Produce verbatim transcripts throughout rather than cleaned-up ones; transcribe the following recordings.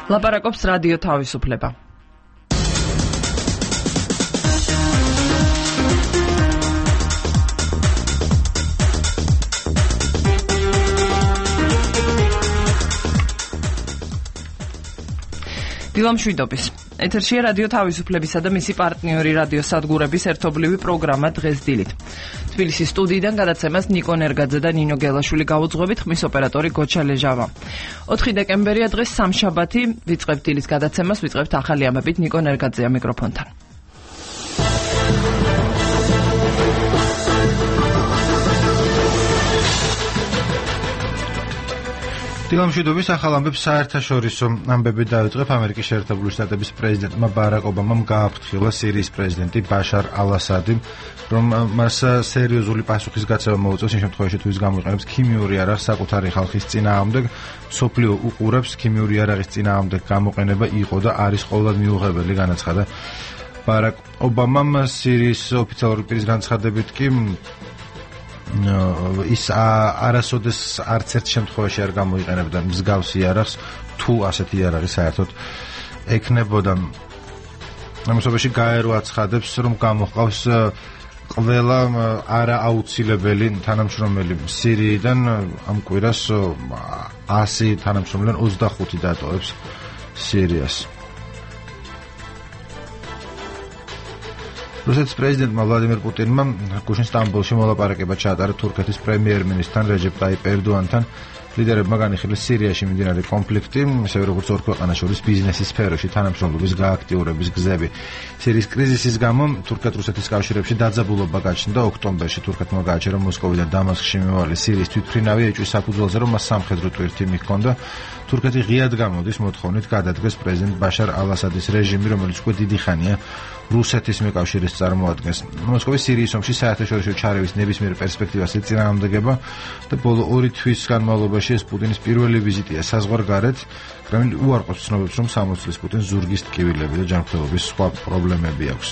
ლაპარაკობს რადიო თავისუფლება. დილამშვიდობის. ეთერშია რადიო თავისუფლებისა და მისი პარტნიორი რადიო სადგურების ერთობლივი პროგრამა დღეს დილით. თბილისის სტუდიიდან გადაცემას ნიკო ნერგაძე და ნინო გელაშვილი გაუძღვებით, ხმის ოპერატორი გოჩა ლეჟავა. ოთხი დეკემბერია დღეს სამშაბათი, ვიწყებთ დილის გადაცემას, ვიწყებთ ახალი ამბებით, ნიკო ნერგაძეა მიკროფონთან. დილამშვიდობის ახალ ამბებს საერთაშორისო ამბები დავიწყებ. ამერიკის შეერთებული შტატების პრეზიდენტმა ბარაკ ობამამ გააფრთხილა სირიის პრეზიდენტი ბაშარ ალ-ასადი, რომ მას სერიოზული პასუხისგაცემა მოუწევს იმ შემთხვევაში, თუ ის გამოიყენებს ქიმიური იარაღს საკუთარი ხალხის წინააღმდეგ. მსოფლიო უყურებს ქიმიური იარაღის წინააღმდეგ გამოყენება იყო და არის ყოველად მიუღებელი, განაცხადა ბარაკ ობამამ. სირიის ოფიციალური პირის განცხადებით კი ის არასოდეს არც ერთ შემთხვევაში არ გამოიყენებდა მსგავს იარაღს, თუ ასეთი იარაღი საერთოდ ექნებოდა. ამასობაში გაერო აცხადებს, რომ გამოჰყავს ყველა არააუცილებელი თანამშრომელი სირიიდან. ამ კვირას ასი თანამშრომლიდან ოცდახუთი დატოვებს სირიას. რუსეთის პრეზიდენტმა ვლადიმერ პუტინმა გუშინ სტამბოლში მოლაპარაკება ჩაატარა თურქეთის პრემიერ-მინისტრთან რეჯეპ ტაიპ ერდოანთან. ლიდერებმა განიხილეს სირიაში მიმდინარე კონფლიქტი, ისევე როგორც ორ ქვეყანას შორის ბიზნესის სფეროში თანამშრომლობის გააქტიურების გზები. სირიის კრიზისის გამო თურქეთ-რუსეთის კავშირებში დაძაბულობა გაჩნდა. ოქტომბერში თურქეთმა გააჩერა მოსკოვიდან დამასკში მიმავალი სირიის თვითმფრინავი ეჭვის საფუძველზე, რომ მას სამხედრო ტვირთი მიჰქონდა. თურქეთი ღიად გამოდის მოთხოვნით გადადგეს პრეზიდენტ ბაშარ ალ-ასადის რეჟიმი, რომელიც უკვე დიდი ხანია რუსეთის მეკავშირეს წარმოადგენს. მოსკოვის სირიის ომში საერთაშორისო ჩარევის ნებისმიერ პერსპექტივას ეწინააღმდეგება და ბოლო ორი თვის განმავლობაში ეს პუტინის პირველი ვიზიტია საზღვარგარეთ. კრემლი უარყოფს ცნობებს, რომ სამოცლის პუტინს ზურგის ტკივილები და ჯანმრთელობის სხვა პრობლემები აქვს.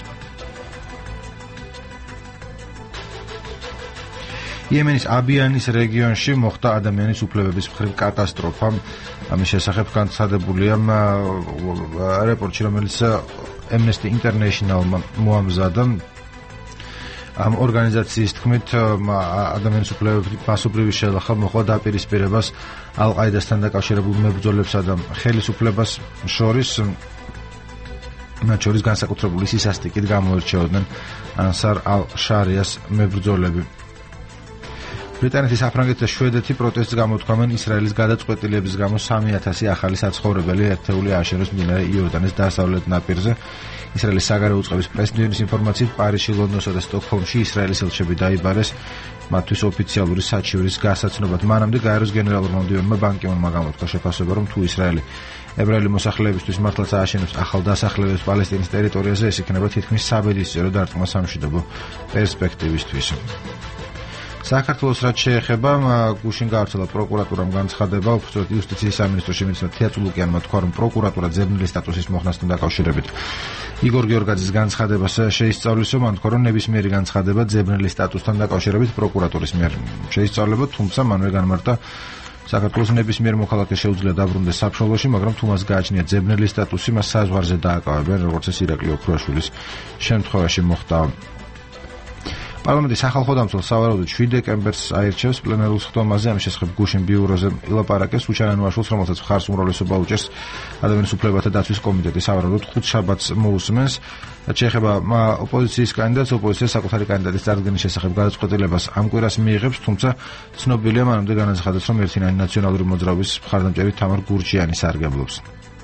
იემენის აბიანის რეგიონში მოხდა ადამიანის უფლებების მხრივ კატასტროფა. ამის შესახებ განცხადებულია რეპორტში, რომელიც Amnesty International-მა მოამზადა. ამ ორგანიზაციის თქმით, ადამიანის უფლებების მასობრივი შელახა მოჰყვა დაპირისპირებას ალ-ყაიდასთან დაკავშირებულ მებრძოლებსა და ხელისუფლებას შორის. მათ შორის განსაკუთრებული სისასტიკით გამოირჩეოდნენ ანსარ ალ-შარიას მებრძოლები. ბრიტანეთის, საფრანგეთის და შვედეთი პროტესტს გამოთქვამენ ისრაელის გადაწყვეტილების გამო სამი ათასი ახალი საცხოვრებელი ერთეული ააშენოს მდინარე იორდანეს დასავლეთ ნაპირზე. ისრაელის საგარეო უწყების პრესმდივნის ინფორმაციით, პარიზში, ლონდონსა და სტოკჰოლმში ისრაელის ელჩები დაიბარეს მათთვის ოფიციალური საჩივრის გასაცნობად. მანამდე გაეროს გენერალურმა მდივანმა ბან კი მუნმა გამოთქვა შეფასება, რომ თუ ისრაელი ებრაელი მოსახლეებისთვის მართლაც ააშენებს ახალ დასახლებებს პალესტინის ტერიტორიაზე, ეს იქნება თითქმის საბედისწერო დარტყმა სამშვიდობო პერსპექტივისთვის. საქართველოს რაც შეეხება, გუშინ გავრცელა პროკურატურამ განცხადება, უბრალოდ იუსტიციის სამინისტროში მინისტრ თეატრულუკიანმა თქვა, რომ პროკურატურა ძებნილი სტატუსის მოხსნასთან დაკავშირებით იგორ გიორგაძის განცხადებას შეისწავლის, რომ თქვა, რომ ნებისმიერი განცხადება ძებნილი სტატუსთან დაკავშირებით პროკურატურის მიერ შეისწავლება, თუმცა მანვე განმარტა საქართველოს ნებისმიერ მოქალაქეს შეუძლია დაბრუნდეს საბრძოლოში, მაგრამ თუ მას გააჩნია ძებნილი სტატუსი, მას საზღვარზე დააკავებენ, როგორც ეს ირაკლი ოქროაშვილის შემთხვევაში მოხდა. პარლამენტის სახალხო დამცველ სავარაუდოდ შვიდ დეკემბერს აირჩევს პლენარულ სხდომაზე. ამის შესახებ გუშინ ბიუროზე ილაპარაკეს უჩანან უაშვილს, რომელსაც მხარს უმრავლესობა უჭერს ადამიანის უფლებათა დაცვის კომიტეტი. სავარაუდოდ ხუთ შაბათს მოусმენს. რაც შეეხება ოპოზიციის კანდიდატს, ოპოზიცია საკუთარი კანდიდატის წარდგენის შესახებ გადაწყვეტილებას ამ კვირას მიიღებს, თუმცა ცნობილია მანამდე განაცხადეს, რომ ერთიანი ნაციონალური მოძრაობის მხარდამჭერი თამარ გურჯიანი სარგებლობს.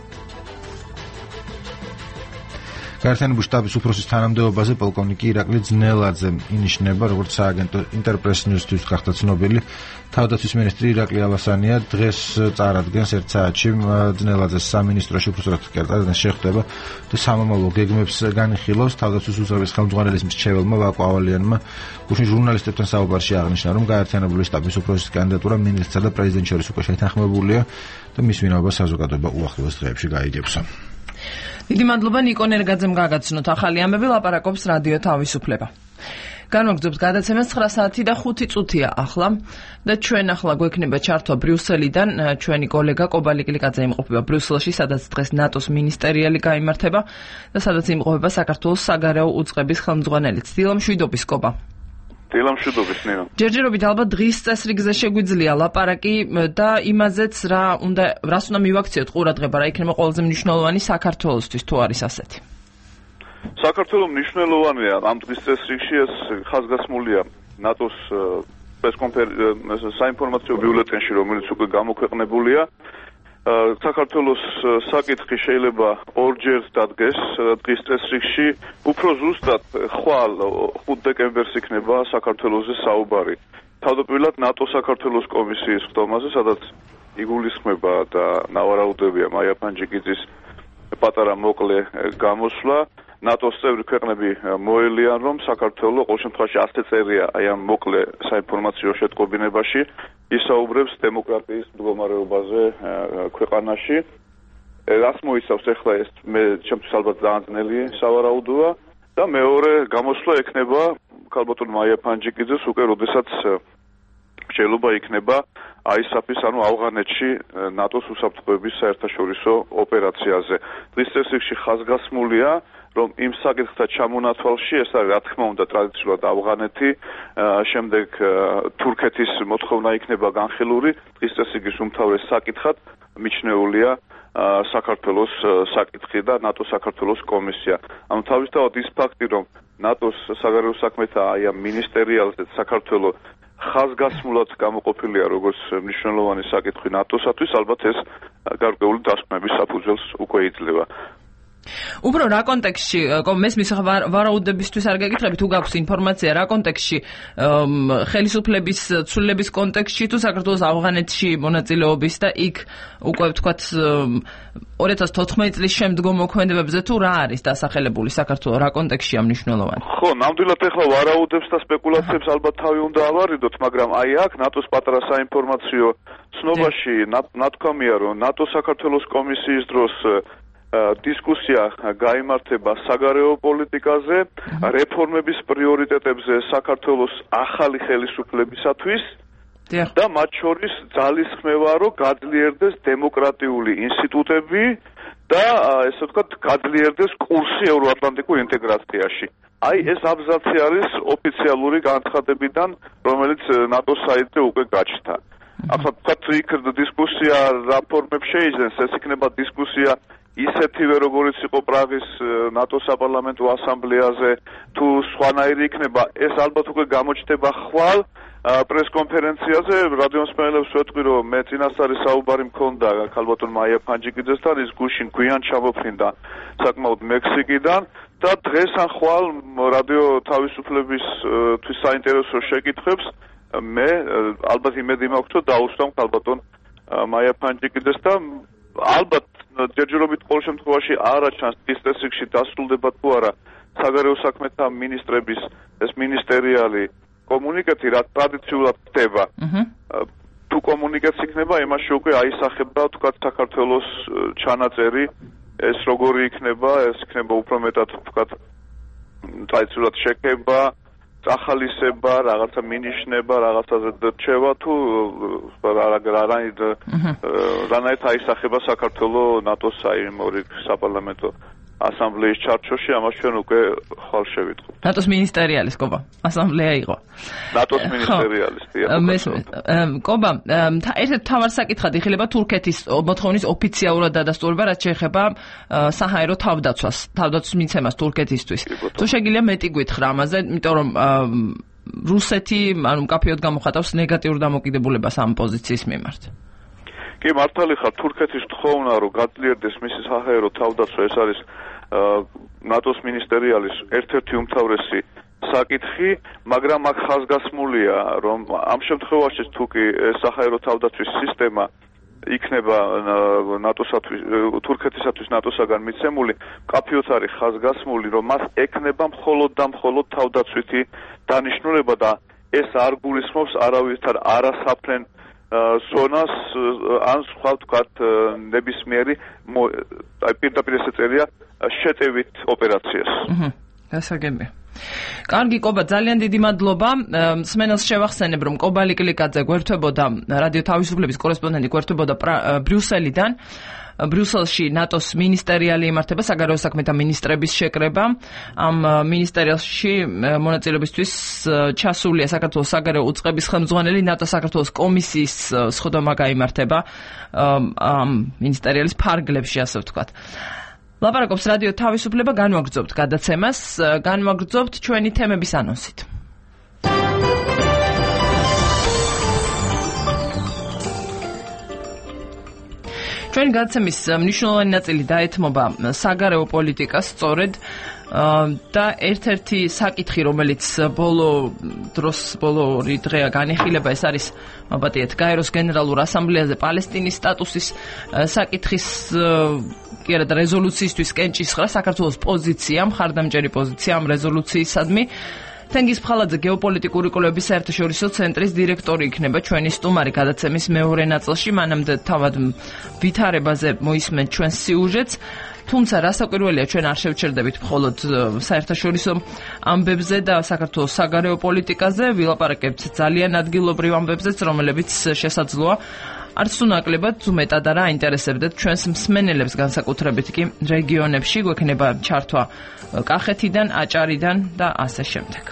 გაერთიანებული შტაბის უფროსის თანამდებობაზე პოლკოვნიკი ირაკლი ძნელაძე ინიშნება, როგორც სააგენტო ინტერპრეს ნიუსთვის გახდა ცნობილი. თავდაცვის მინისტრი ირაკლი ალასანია დღეს წარადგენს ერთ საათში ძნელაძეს სამინისტროში უბრალოდ კერტადან შეხვდება და სამომავლო გეგმებს განიხილავს. თავდაცვის უზრების ხელმძღვანელის მრჩეველმა ვაკო ავალიანმა გუშინ ჟურნალისტებთან საუბარში აღნიშნა, რომ გაერთიანებული შტაბის უფროსის კანდიდატურა მინისტრსა და პრეზიდენტს შორის უკვე შეთანხმებულია და მის ვინაობა საზოგადოება უახლოეს დღეებში გაიგებს. დიდი მადლობა ნიკო ნერგაძემ გაგაცნოთ ახალი ამბები, ლაპარაკობს რადიო თავისუფლება. განვაგრძობთ გადაცემას ცხრა საათი და ხუთი წუთია ახლა და ჩვენ ახლა გვექნება ჩართვა ბრიუსელიდან ჩვენი კოლეგა კობა ლიკლიკაძე იმყოფება ბრიუსელში, სადაც დღეს ნატოს მინისტერიალი გაიმართება და სადაც იმყოფება საქართველოს საგარეო უწყების ხელმძღვანელი. დილა მშვიდობის კობა. დილა მშვიდობის ნინო. ჯერჯერობით ალბათ დღის წესრიგზე შეგვიძლია ლაპარაკი და იმაზეც რა უნდა რას უნდა მივაქციოთ ყურადღება, რა იქნება ყველაზე მნიშვნელოვანი საქართველოსთვის თუ არის ასეთი. საქართველოს მნიშვნელოვანია ამ დღის წესრიგში ეს ხაზგასმულია ნატოს საინფორმაციო ბიულეტენში, რომელიც უკვე გამოქვეყნებულია. საქართველოს საკითხი შეიძლება ორჯერ დადგეს დღის წესრიგში, უფრო ზუსტად ხვალ ხუთ დეკემბერს იქნება საქართველოსზე საუბარი. თავდაპირველად ნატო საქართველოს კომისიის ხდომაზე, სადაც იგულისხმება და ნავარაუდებია მაია ფანჯიკიძის პატარა მოკლე გამოსვლა. ნატოს წევრი ქვეყნები მოელიან, რომ საქართველოს ყოველ შემთხვევაში ასეთი წერია აი ამ მოკლე საინფორმაციო შეტყობინებაში ისაუბრებს დემოკრატიის მდგომარეობაზე ქვეყანაში. რას მოიცავს ახლა ეს მე ჩემთვის ალბათ ძალიან ძნელი სავარაუდოა და მეორე გამოსვლა ექნება ქალბატონ მაია ფანჯიკიძეს უკვე როდესაც შეიძლება იქნება აისაფის ანუ ავღანეთში ნატოს უსაფრთხოების საერთაშორისო ოპერაციაზე. დღის წესრიგში ხაზგასმულია რომ იმ საკითხთა ჩამონათვალში ეს არის რა თქმა უნდა ტრადიციულად ავღანეთი, შემდეგ თურქეთის მოთხოვნა იქნება განხილული, დღის წესრიგის უმთავრეს საკითხად მიჩნეულია საქართველოს საკითხი და ნატო საქართველოს კომისია. ანუ თავისთავად ის ფაქტი რომ ნატოს საგარეო საქმეთა აი ამ მინისტერიალზე საქართველოს ხაზგასმულად გამოყოფილია როგორც მნიშვნელოვანი საკითხი ნატოსათვის, ალბათ ეს გარკვეული დასკვნების საფუძველს უკვე იძლევა. უფრო რა კონტექსტში, მესმის ვარაუდებისთვის არ გეკითხები, თუ გაქვს ინფორმაცია რა კონტექსტში, ხელისუფლების ცვლილების კონტექსტში თუ საქართველოს ავღანეთში მონაწილეობის და იქ უკვე ვთქვათ ორი ათას თოთხმეტი წლის შემდგომ მოქმედებებზე თუ რა არის დასახელებული საქართველოს რა კონტექსტშია მნიშვნელოვანი? ხო, ნამდვილად ახლა ვარაუდებს და სპეკულაციებს ალბათ თავი უნდა ავარიდოთ, მაგრამ აი აქ ნატოს პატარა საინფორმაციო ცნობაში ნათქვამია, რომ ნატო საქართველოს კომისიის დროს დისკუსია გაიმართება საგარეო პოლიტიკაზე, რეფორმების პრიორიტეტებზე საქართველოს ახალი ხელისუფლებისათვის და მათ შორის ძალისხმევა, რომ გაძლიერდეს დემოკრატიული ინსტიტუტები და ესე ვთქვათ, გაძლიერდეს კურსი ევროატლანტიკურ ინტეგრაციაში. აი ეს აბზაცი არის ოფიციალური განცხადებიდან, რომელიც ნატოს საიტზე უკვე გაჩნდა. ახლა ვთქვათ, იქ დისკუსია რეფორმებს შეიძენს, ეს იქნება დისკუსია ისეთივე როგორც იყო პრაღის ნატოს საპარლამენტო ასამბლეაზე თუ სხვანაირი იქნება, ეს ალბათ უკვე გამოჩნდება ხვალ პრესკონფერენციაზე. რადიომსმენელებს ვეთქვი, რომ მე წინასწარი საუბარი მქონდა ქალბატონ მაია ფანჯიკიძესთან, ის გუშინ გვიან ჩამოფრინდა საკმაოდ მექსიკიდან და დღეს ან ხვალ რადიო თავისუფლებისთვის საინტერესო შეკითხვებს მე ალბათ იმედი მაქვს, რომ დაუსვამ ქალბატონ მაია ფანჯიკიძეს და ალბათ ჯერჯერობით ყოველ შემთხვევაში არ აჩანს ის წესრიგში დასრულდება თუ არა საგარეო საქმეთა მინისტრების ეს მინისტერიალი კომუნიკაცი რა ტრადიციულად ხდება. თუ კომუნიკაცია იქნება, იმაში უკვე აისახება თქვა საქართველოს ჩანაწერი, ეს როგორი იქნება, ეს იქნება უფრო მეტად თქვა ტრადიციულად შეკება, წახალისება, რაღაცა მინიშნება, რაღაცაზე რჩევა თუ რანაირად აისახება საქართველოს ნატოს საიმორი საპარლამენტო ასამბლეის ჩარჩოში, ამას ჩვენ უკვე ხვალ შევიტყვით. ნატოს მინისტერიალის კობა, ასამბლეა იყო. ნატოს მინისტერიალის, მესმის. კობა, ერთ-ერთი მთავარი საკითხად იხილება თურქეთის მოთხოვნის ოფიციალურად დადასტურება, რაც შეეხება საჰაერო თავდაცვას, თავდაცვის მიცემას თურქეთისთვის. თუ შეგიძლია მეტი გითხრა ამაზე, იმიტომ რომ რუსეთი, ანუ მკაფიოდ გამოხატავს ნეგატიურ დამოკიდებულებას ამ პოზიციის მიმართ. კი, მართალი ხარ, თურქეთის თხოვნა, რომ გაძლიერდეს მისი საჰაერო თავდაცვა, ეს არის ნატოს მინისტერიალის ერთ-ერთი უმთავრესი საკითხი, მაგრამ აქ ხაზგასმულია, რომ ამ შემთხვევაში თუ კი საჰაერო თავდაცვის სისტემა იქნება ნატოსათვის, თურქეთისათვის ნატოსაგან მიცემული, მკაფიოდ არის ხაზგასმული, რომ მას ექნება მხოლოდ და მხოლოდ თავდაცვითი დანიშნულება და ეს არ გულისხმობს არავითარ არასაფრენ ზონას ან სხვა ვთქვათ ნებისმიერი აი პირდაპირ ესე წერია შეტევით ოპერაციას. გასაგებია. კარგი, კობა, ძალიან დიდი მადლობა. სმენელს შევახსენებ, რომ კობალი კლიკაძე გვერდებოდა რადიო თავისუფლების კორესპონდენტი გვერდებოდა ბრიუსელიდან. ბრიუსელში ნატოს მინისტერიალი იმართება საგარეო საქმეთა მინისტრების შეკრება. ამ მინისტერიალში მონაწილეობისთვის ჩასულია საქართველოს საგარეო უწყების ხელმძღვანელი, ნატო საქართველოს კომისიის სხდომა გაიმართება ამ მინისტერიალის ფარგლებში, ასე ვთქვათ. ლაპარაკობს რადიო თავისუფლება, განვაგრძობთ გადაცემას, განვაგრძობთ ჩვენი თემების ანონსით. ჩვენი გადაცემის მნიშვნელოვანი ნაწილი დაეთმობა საგარეო პოლიტიკას, სწორედ და ერთ-ერთი საკითხი, რომელიც ბოლო დროს, ბოლო ორი დღეა განიხილება, ეს არის მაბატიეთ გაეროს გენერალურ ასამბლეაზე პალესტინის სტატუსის საკითხის კი არა და რეზოლუციისთვის კენჭისყრა, საქართველოს პოზიცია, მხარდამჭერი პოზიცია ამ რეზოლუციისადმი. თენგიზ ფხალაძე გეოპოლიტიკური კვლევების საერთაშორისო ცენტრის დირექტორი იქნება ჩვენი სტუმარი გადაცემის მეორე ნაწილში. მანამდე თავად ვითარებაზე მოისმენთ ჩვენს სიუჟეტს. თუმცა რასაკვირველია, ჩვენ არ შევჩერდებით მხოლოდ საერთაშორისო ამბებზე და საქართველოს საგარეო პოლიტიკაზე, ვილაპარაკებთ ძალიან ადგილობრივ ამბებზეც, რომლებიც შესაძლოა არც თუ ნაკლებად უმეტად არ აინტერესებდეთ ჩვენს მსმენელებს, განსაკუთრებით კი რეგიონებში, გვექნება ჩართვა კახეთიდან, აჭარიდან და ასე შემდეგ.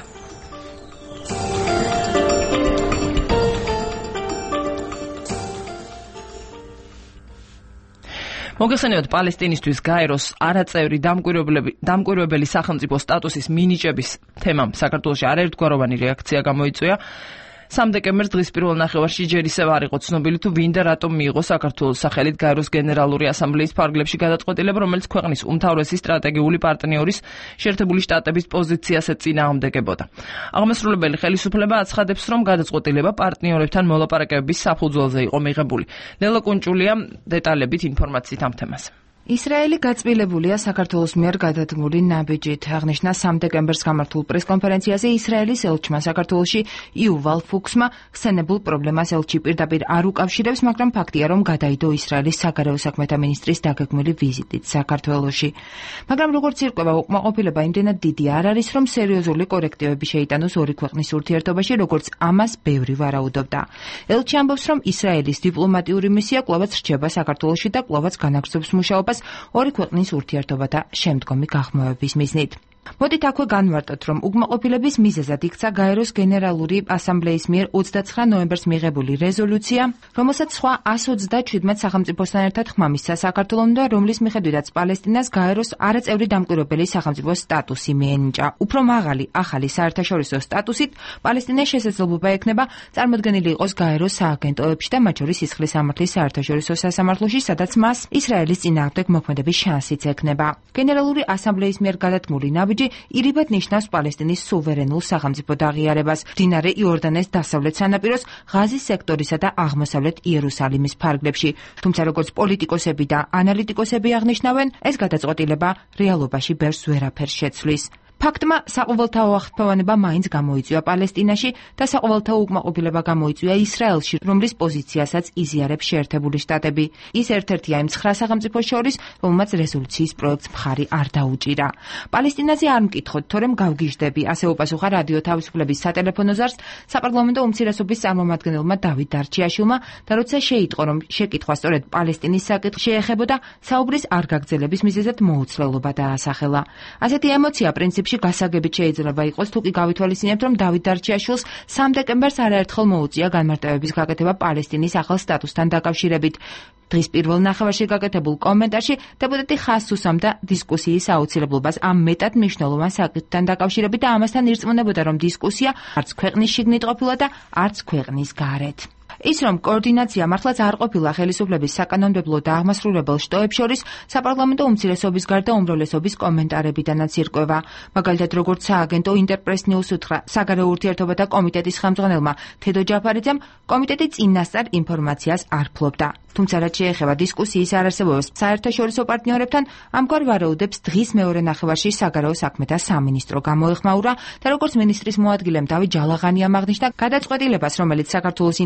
მოგეხსენებათ პალესტინისთვის გაეროს არაწევრი დამკვირვებელი სახელმწიფო სტატუსის მინიჭების თემამ საქართველოში არაერთგვაროვანი რეაქცია გამოიწვია. სამ დეკემბერს დღის პირველ ნახევარში ჯერ ისევ არ იყო ცნობილი თუ ვინ და რატომ მიიღო საქართველოს სახელით გაეროს გენერალური ასამბლეის ფარგლებში გადაწყვეტილება, რომელიც ქვეყნის უმთავრესი სტრატეგიული პარტნიორის შეერთებული შტატების პოზიციას ეწინააღმდეგებოდა. აღმასრულებელი ხელისუფლება აცხადებს, რომ გადაწყვეტილება პარტნიორებთან მოლაპარაკებების საფუძველზე იყო მიღებული. ლელა კუნჭულია დეტალებით ინფორმაციით ამ თემაზე. ისრაელი გაწმილებულია საქართველოს მიერ გადადგმული ნაბიჯით. აღნიშნა სამ დეკემბერს გამართულ პრესკონფერენციაზე ისრაელის ელჩმა საქართველოში იუვალ ფუქსმა ხსენებულ პრობლემას ელჩი პირდაპირ არ უკავშირებს, მაგრამ ფაქტია, რომ გადაიდო ისრაელის საგარეო საქმეთა მინისტრის დაგეგმილი ვიზიტით საქართველოში. მაგრამ როგორც ირკვევა, უკმაყოფილება იმდენად დიდი არ არის, რომ სერიოზული კორექტივები შეიტანოს ორი ქვეყნის ურთიერთობაში, როგორც ამას ბევრი ვარაუდობდა. ელჩი ამბობს, რომ ისრაელის დიპლომატიური მისია კვლავაც რჩება საქართველოში და კვლავაც განაგრძობს მუშაობას ორი ქვეყნის ურთიერთობათა შემდგომი გაღრმავების მიზნით. მოდით აქვე განვარტოთ, რომ უკმაყოფილების მიზეზად იქცა გაეროს გენერალური ასამბლეის მიერ ოცდაცხრა ნოემბერს მიღებული რეზოლუცია, რომელსაც სხვა ას ოცდაჩვიდმეტ სახელმწიფოსთან ერთად ხმამისცა საქართველომ და რომლის მიხედვითაც პალესტინას გაეროს არაწევრი დამკვირვებელი სახელმწიფოს სტატუსი მიენიჭა. უფრო მაღალი ახალი საერთაშორისო სტატუსით პალესტინას შესაძლებლობა ექნება წარმოდგენილი იყოს გაეროს სააგენტოებში და მათ შორის სისხლის სამართლის საერთაშორისო სასამართლოში, სადაც მას ისრაელის წინააღმდეგ მოქმედების შანსიც ექნება. გენერალური ასამბლეის მიერ გადადგმული ნაბიჯი ირიბად ნიშნავს პალესტინის სუვერენულ სახელმწიფო აღიარებას მდინარე იორდანეს დასავლეთ სანაპიროს ღაზის სექტორისა და აღმოსავლეთ იერუსალიმის ფარგლებში. თუმცა როგორც პოლიტიკოსები და ანალიტიკოსები აღნიშნავენ, ეს გადაწყვეტილება რეალობაში ბერს ვერაფერს შეცვლის. ფაქტმა საყოველთაო აღფრთოვანება მაინც გამოიწვია პალესტინაში და საყოველთაო უკმაყოფილება გამოიწვია ისრაელში, რომლის პოზიციასაც იზიარებს შეერთებული შტატები. ის ერთ-ერთია იმ ცხრა სახელმწიფოს შორის, რომელმაც რეზოლუციის პროექტს მხარი არ დაუჭირა. პალესტინაზე არ მკითხოთ, თორემ გავგიჟდები, ასე უპასუხა რადიო თავისუფლების სატელეფონო ზარს საპარლამენტო უმცირესობის წარმომადგენელმა დავით დარჩიაშვილმა და როცა შეიტყო, რომ შეკითხვა სწორედ პალესტინის საკითხს შეეხებოდა, საუბრის არ გაგრძელების მიზეზად მოუცლელობა დაასახელა. ასეთი ემოცია პრინციპში გასაგებით შეიძლება იყოს, თუ კი გავითვალისწინებთ, რომ დავით დარჩიაშვილს სამ დეკემბერს არაერთხელ მოუწია განმარტებების გაკეთება პალესტინის ახალ სტატუსთან დაკავშირებით. დღის პირველ ნახევარში გაკეთებულ კომენტარში დეპუტატი ხაზს უსვამდა დისკუსიის აუცილებლობას ამ მეტად მნიშვნელოვან საკითხთან დაკავშირებით და ამასთან ირწმუნებოდა, რომ დისკუსია არც ქვეყნის შიგნით ყოფილა და არც ქვეყნის გარეთ. ის რომ კოორდინაცია მართლაც არ ყოფილა ხელისუფლების საკანონმდებლო და აღმასრულებელ შტოებს შორის, საპარლამენტო უმცირესობის გარდა უმრავლესობის კომენტარებიდანაც ირკვევა. მაგალითად, როგორც სააგენტო ინტერპრეს ნიუს უთხრა საგარეო ურთიერთობათა კომიტეტის ხელმძღვანელმა თედო ჯაფარიძემ, კომიტეტი წინასწარ ინფორმაციას არ ფლობდა. თუმცა რაც შეეხება დისკუსიის არარსებობას საერთაშორისო პარტნიორებთან, ამგვარ ვარაუდებს დღის მეორე ნახევარში საგარეო საქმეთა სამინისტრო გამოეხმაურა და როგორც მინისტრის მოადგილემ დავით ჯალაღანიამ აღნიშნა, გადაწყვეტილებას, რომელიც საქართველოს ინტერესების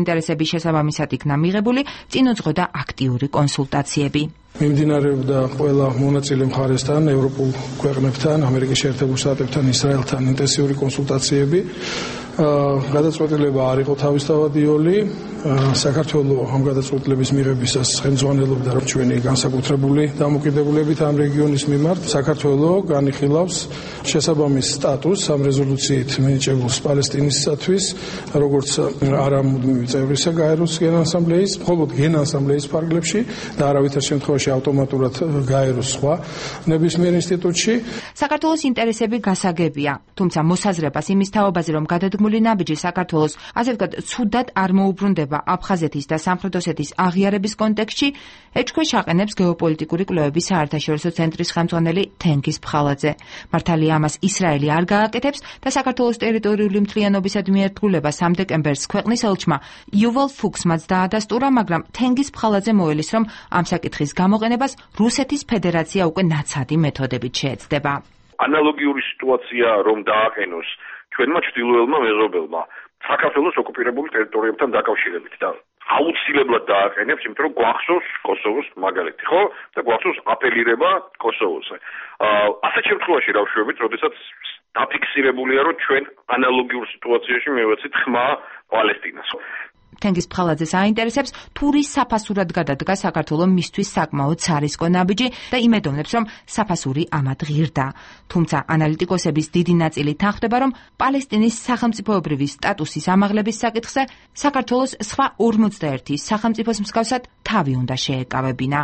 პრობლემების შესაბამისად იქნა მიღებული, წინ უძღოდა აქტიური კონსულტაციები. მიმდინარეობდა ყველა მონაწილე მხარესთან, ევროპულ ქვეყნებთან, ამერიკის შეერთებულ შტატებთან, ისრაელთან ინტენსიური კონსულტაციები. გადაწყვეტილება არ იყო თავისთავადიოლი. საქართველოს ამ გადაწყვეტილების მიღებისას ხელმძღვანელობდა ჩვენი განსაკუთრებული დამოკიდებულებით ამ რეგიონის მიმართ. საქართველოს განიხილავს შესაბამის სტატუსს ამ რეზოლუციით მინიჭებულს პალესტინისათვის, როგორც არამუდმივი წევრისა გაეროს გენასამბლეის, მხოლოდ გენასამბლეის ფარგლებში და არავითარ შემთხვევაში ავტომატურად გაეროს სხვა ნებისმიერ ინსტიტუტში. საქართველოს ინტერესები გასაგებია, თუმცა მოსაზრებას იმის თაობაზე, რომ გადადგმული ნაბიჯი საქართველოს, ასე ვთქვათ, ცუდად არ მოუბრუნდება აფხაზეთის და სამხრეთ ოსეთის აღიარების კონტექსტში, ეჭქვეშ აყენებს გეოპოლიტიკური კვლევების საერთაშორისო ცენტრის ხელმძღვანელი თენგიზ ფხალაძე. მართალია ამას ისრაელი არ გააკეთებს და საქართველოს ტერიტორიული მთლიანობისადმი ერთგულება სამ დეკემბერს ქვეყნის ელჩმა იუვალ ფუქსმაც დაადასტურა, მაგრამ თენგიზ ფხალაძე მოელის, რომ ამ საკითხის გამოყენებას რუსეთის ფედერაცია უკვე ნაცადი მეთოდებით შეეცდება. ანალოგიური სიტუაცია რომ დააყენოს ჩვენმა ჩრდილოელმა მეზობელმა საქართველოს ოკუპირებული ტერიტორიებთან დაკავშირებით და აუცილებლად დააყენებს, იმიტომ რომ გვახსოვს კოსოვოს მაგალითი, ხო? და გვახსოვს აპელირება კოსოვოზე. ასეთ შემთხვევაში რა ვშვებით, როდესაც დაფიქსირებულია, რომ ჩვენ ანალოგიურ სიტუაციაში მივეცით ხმა პალესტინას. თენგიზ ფხალაძეს აინტერესებს თუ რის საფასურად გადადგა საქართველოს მისთვის საკმაოდ ცარისკო ნაბიჯი და იმედოვნებს, რომ საფასური ამად ღირდა. თუმცა ანალიტიკოსების დიდი ნაწილი თანხმდება, რომ პალესტინის სახელმწიფოებრივი სტატუსის ამაღლების საკითხზე საქართველოს სხვა ორმოცდაერთი სახელმწიფოს მსგავსად თავი უნდა შეეკავებინა.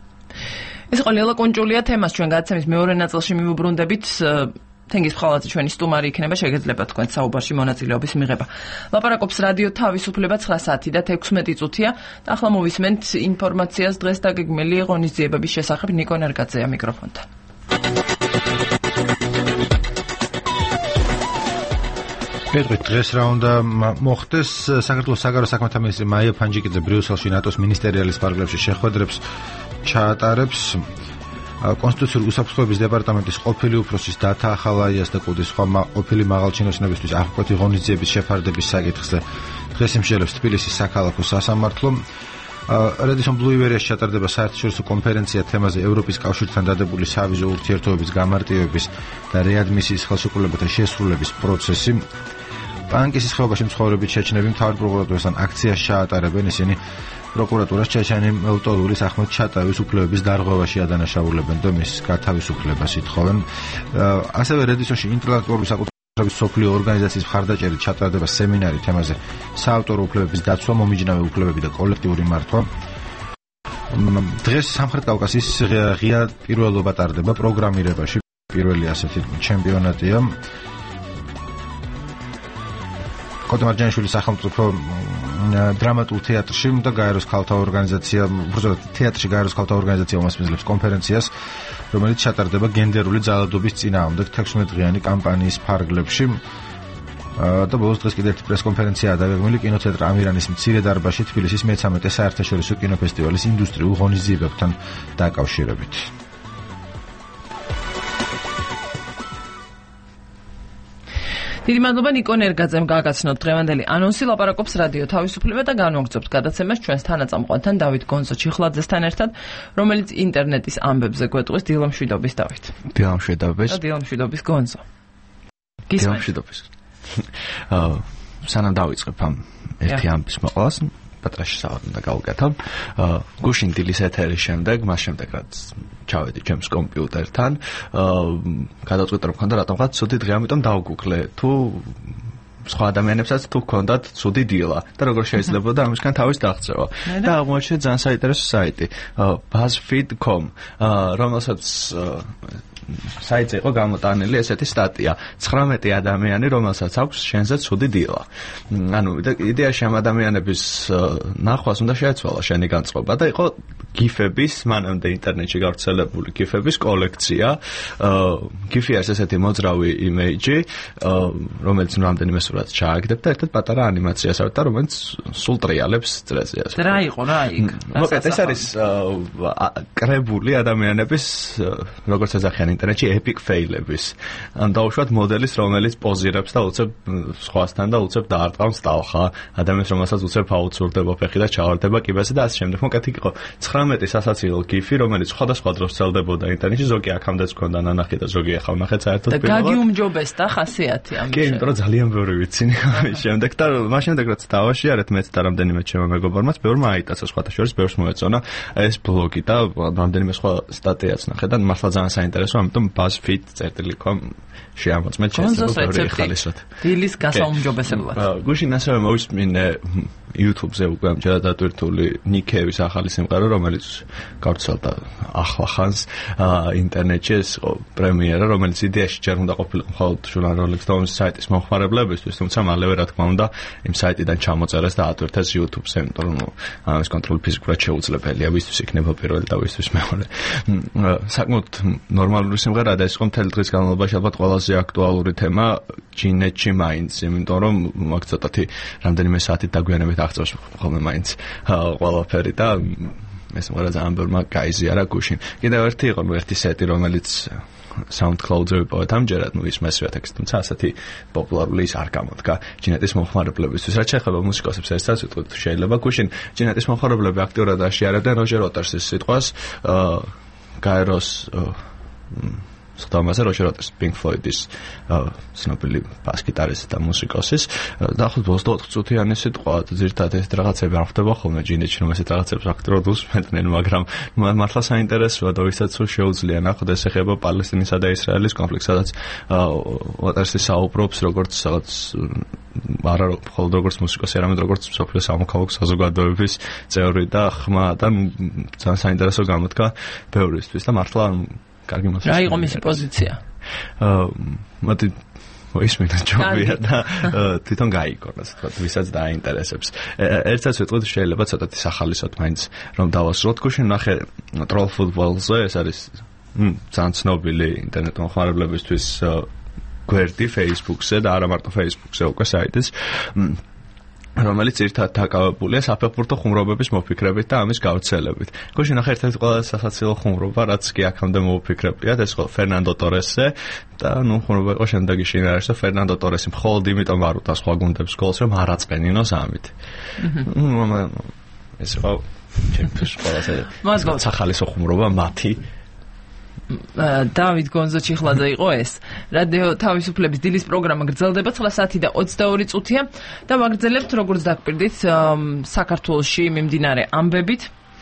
ეს იყო ლელა კონჭულია თემას ჩვენ გადაცემის მეორე ნაწილში მივუბრუნდებით. თენგიზ ფხალაძე ჩვენი სტუმარი იქნება, შეგეძლება თქვენ საუბარში მონაწილეობის მიღება. ლაპარაკობს რადიო თავისუფლება ცხრა საათი და თექვსმეტი წუთია. და ახლა მოვისმენთ ინფორმაციას დღეს დაგეგმილი ღონისძიებების შესახებ. ნიკო ნერგაძეა მიკროფონთან. პეტრე, დღეს რა უნდა მოხდეს? საქართველოს საგარეო საქმეთა მინისტრი მაია ფანჯიკიძე ბრიუსელში ნატოს მინისტერიალის ფარგლებში შეხვედრებს ჩაატარებს. კონსტიტუციური უსაფრთხოების დეპარტამენტის ყოფილი უფროსის დათა ახალაიას და კუდის სხვა ყოფილი მაღალჩინოსნებისთვის აღკვეთი ღონისძიების შეფარდების საკითხზე დღეს იმსჯელებს თბილისის საქალაქო სასამართლო. რედისონ ბლუ ივერიას ჩატარდება საერთაშორისო კონფერენცია თემაზე ევროპის კავშირთან დადებული სავიზო ურთიერთობების გამარტივების და რეადმისიის ხელშეკრულებათა შესრულების პროცესი. პანკისის ხეობაში მცხოვრები ჩეჩნები მთავარ პროკურატურასთან აქციას ჩაატარებენ. ისინი პროკურატურას ჩეჩენი ელტოლურის ახმედ ჩატავის უფლებების დარღვევაში ადანაშაულებენ და მის გათავისუფლებას ითხოვენ. ასევე რედისონში ინტელექტუალური საკუთრების სოფლიო ორგანიზაციის მხარდაჭერით ჩატარდება სემინარი თემაზე საავტორო უფლებების დაცვა, მომიჯნავე უფლებები და კოლექტიური მართვა. დღეს სამხრეთ კავკასიის ღია პირველობა ტარდება პროგრამირებაში. პირველი ასეთი ჩემპიონატია. კოტე მარჯანიშვილის სახელმწიფო დრამატულ თეატრში და გაეროს ქალთა ორგანიზაცია, უბრალოდ თეატრში გაეროს ქალთა ორგანიზაცია უმასპინძლებს კონფერენციას, რომელიც ჩატარდება გენდერული ძალადობის წინააღმდეგ თექვსმეტდღიანი კამპანიის ფარგლებში. და ბოლოს დღეს კიდევ ერთი პრესკონფერენციაა დაგეგმილი კინოთეატრ ამირანის მცირე დარბაზში თბილისის მეცამეტე საერთაშორისო კინოფესტივალის ინდუსტრიულ ღონისძიებებთან დაკავშირებით. დიდი მადლობა ნიკო ნერგაძემ გაგაცნოთ დღევანდელი ანონსი. ლაპარაკობს რადიო თავისუფლება და განვაგრძობთ გადაცემას ჩვენს თანაწამყვანთან დავით გონზო ჩიხლაძესთან ერთად, რომელიც ინტერნეტის ამბებზე გვეტყვის. დილამშვიდობის დავით. დილამშვიდობის. და დილამშვიდობის გონზო. დილამშვიდობის. აა სანამ დავიწყებ ამ ერთი ამბის მოყოლას, პატრაში საუბარი უნდა გავუკეთო. აა გუშინ დილის ეთერის შემდეგ, მას შემდეგ რაც ჩავედი ჩემს კომპიუტერთან, აა გადაწყვეტა რომ მქონდა რატომღაც ცუდი დღე, ამიტომ დავგუგლე თუ სხვა ადამიანებსაც თუ ჰქონდათ ცუდი დილა და როგორ შეიძლება და ამისგან თავის დაღწევა. და აღმოაჩინე ძალიან საინტერესო საიტი, BuzzFeed dot com, რომელსაც საიტზე იყო გამოტანილი ესეთი სტატია: ცხრამეტი ადამიანი, რომელსაც აქვს შენზე ცუდი დილა. ანუ იდეაში ამ ადამიანების ნახვას უნდა შეეცვალა შენი განწყობა და იყო გიფების, მანამდე ინტერნეტში გავრცელებული გიფების კოლექცია. გიფი არის ესეთი მოძრავი იმეიჯი, რომელიც რამდენიმე სურათს ჩააგდებ და ერთად პატარა ანიმაციას ავთ და რომელიც სულ ტრიალებს წრეზე. რა იყო რა იქ? მოკლედ ეს არის კრებული ადამიანების, როგორც ეძახიან ინტერნეტში epic fail-ების. ან დაუშვათ მოდელის, რომელიც პოზირებს და უცებ სხვასთან და უცებ დაარტყამს ტალხა, ადამიანს რომელსაც უცებ აუცურდება ფეხი და ჩავარდება კიბეზე და ასე შემდეგ. მოკეთ იყო ცხრამეტი სასაცილო გიფი, რომელიც სხვადასხვა დროს ვრცელდებოდა ინტერნეტში, ზოგი აქამდეც ჰქონდა ნანახი და ზოგი ახლა ვნახეთ საერთოდ პირველად. და გაგიუმჯობეს და ხასიათი ამის. კი, იმიტომ რომ ძალიან ბევრი ვიცინი ამის შემდეგ და მას შემდეგ რაც დავაშიარეთ მეც და რამდენიმე ჩემო მეგობარმაც, ბევრმა აიტაცა სხვათა შორის, ბევრს მოეწონა ეს ბლოგი და რამდენიმე სხვა სტატიაც ნახე და მართლა ძალიან საინტერესო, ამიტომ BuzzFeed წერტილი com შეამოწმეთ შესაძლოა ბევრი ხალისოთ. დილის გასაუმჯობესებლად. გუშინ ასევე მოვისმინე YouTube-ზე უკვე ამჯერად დატვირთული ნიკეევის ახალი სიმღერა, რომელიც გავრცელდა ახლა ხანს ინტერნეტში, ეს იყო პრემიერა, რომელიც იდეაში ჯერ უნდა ყოფილიყო მხოლოდ ჟურნალისტების და საიტის მომხმარებლებისთვის, თუმცა მალევე რა თქმა უნდა იმ საიტიდან ჩამოწერეს და ატვირთეს YouTube-ზე, იმიტომ რომ ამის კონტროლი ფიზიკურად შეუძლებელია, ვისთვის იქნება პირველი და ვისთვის მეორე. საკმაოდ ნორმალური სიმღერაა და ეს იყო მთელი დღის განმავლობაში ალბათ ყველაზე აქტუალური თემა ჩინეთში მაინც, იმიტომ რომ მაგ ცოტათი რამდენიმე საათით დაგვიანებით აღწევს ხოლმე მაინც ყველაფერი და ეს მარა ძალიან ბევრმა გაიზიარა გუშინ. კიდევ ერთი იყო ერთი სეტი, რომელიც SoundCloud-ზე ვიპოვეთ ამჯერად, ну ის მესვე ტექსტი, თუმცა ასეთი პოპულარული ის არ გამოდგა ჩინეთის მომხმარებლებისთვის. რაც შეეხება მუსიკოსებს, ესაც ვიტყვით, შეიძლება გუშინ ჩინეთის მომხმარებლები აქტიურად აშიარებდნენ როჯერ ვოტერსის სიტყვას, გაეროს სხდომაზე როჯერ ვოტერსის Pink Floyd-ის ცნობილი ბას-გიტარისტი და მუსიკოსის დაახლოებით ოცდაოთხ წუთიანი სიტყვა, ძირითადად ეს რაღაცები არ ხდება ხოლმე ჩინეთში, რომ ესეთ რაღაცებს აქტიურად უსმენდნენ, მაგრამ მართლა საინტერესოა და ვისაც შეუძლია ნახოთ, ეს ეხება პალესტინისა და ისრაელის კონფლიქტს, სადაც ვოტერსი საუბრობს როგორც რაღაც არა მხოლოდ როგორც მუსიკოსი, არამედ როგორც მსოფლიო სამოქალაქო საზოგადოების წევრი და ხმა და ძალიან საინტერესო გამოდგა ბევრისთვის და მართლა კარგი მოსწონია. რა იყო მისი პოზიცია? აა მოდი ისმინა ჯობია და თვითონ გაიგონა, ასე ვთქვათ, ვისაც დააინტერესებს. ერთსაც ვიტყვით, შეიძლება ცოტათი სახალისოდ მაინც რომ დავასრულოთ. გუშინ ნახე Troll Football-ზე, ეს არის ძალიან ცნობილი ინტერნეტ მომხმარებლებისთვის გვერდი Facebook-ზე და არა მარტო Facebook-ზე, უკვე საიტიც, რომელიც ერთად დაკავებულია საფეხბურთო ხუმრობების მოფიქრებით და ამის გავრცელებით. გუშინ ნახე ერთ-ერთი ყველაზე სასაცილო ხუმრობა, რაც კი აქამდე მოვფიქრებიათ, ეს იყო ფერნანდო ტორესზე და ნუ ხუმრობა იყო შემდეგი შინაარსი და ფერნანდო ტორესი მხოლოდ იმიტომ არ უტა სხვა გუნდებს გოლს, რომ არ აწყენინოს ამით. ეს იყო ჩემთვის ყველაზე სახალისო ხუმრობა მათი. დავით გონზო-ჩიხლაძე იყო ეს. რადიო თავისუფლების დილის პროგრამა გრძელდება ცხრა საათი და ოცდაორი წუთია და ვაგრძელებთ როგორც დაგპირდით საქართველოში მიმდინარე ამბებით.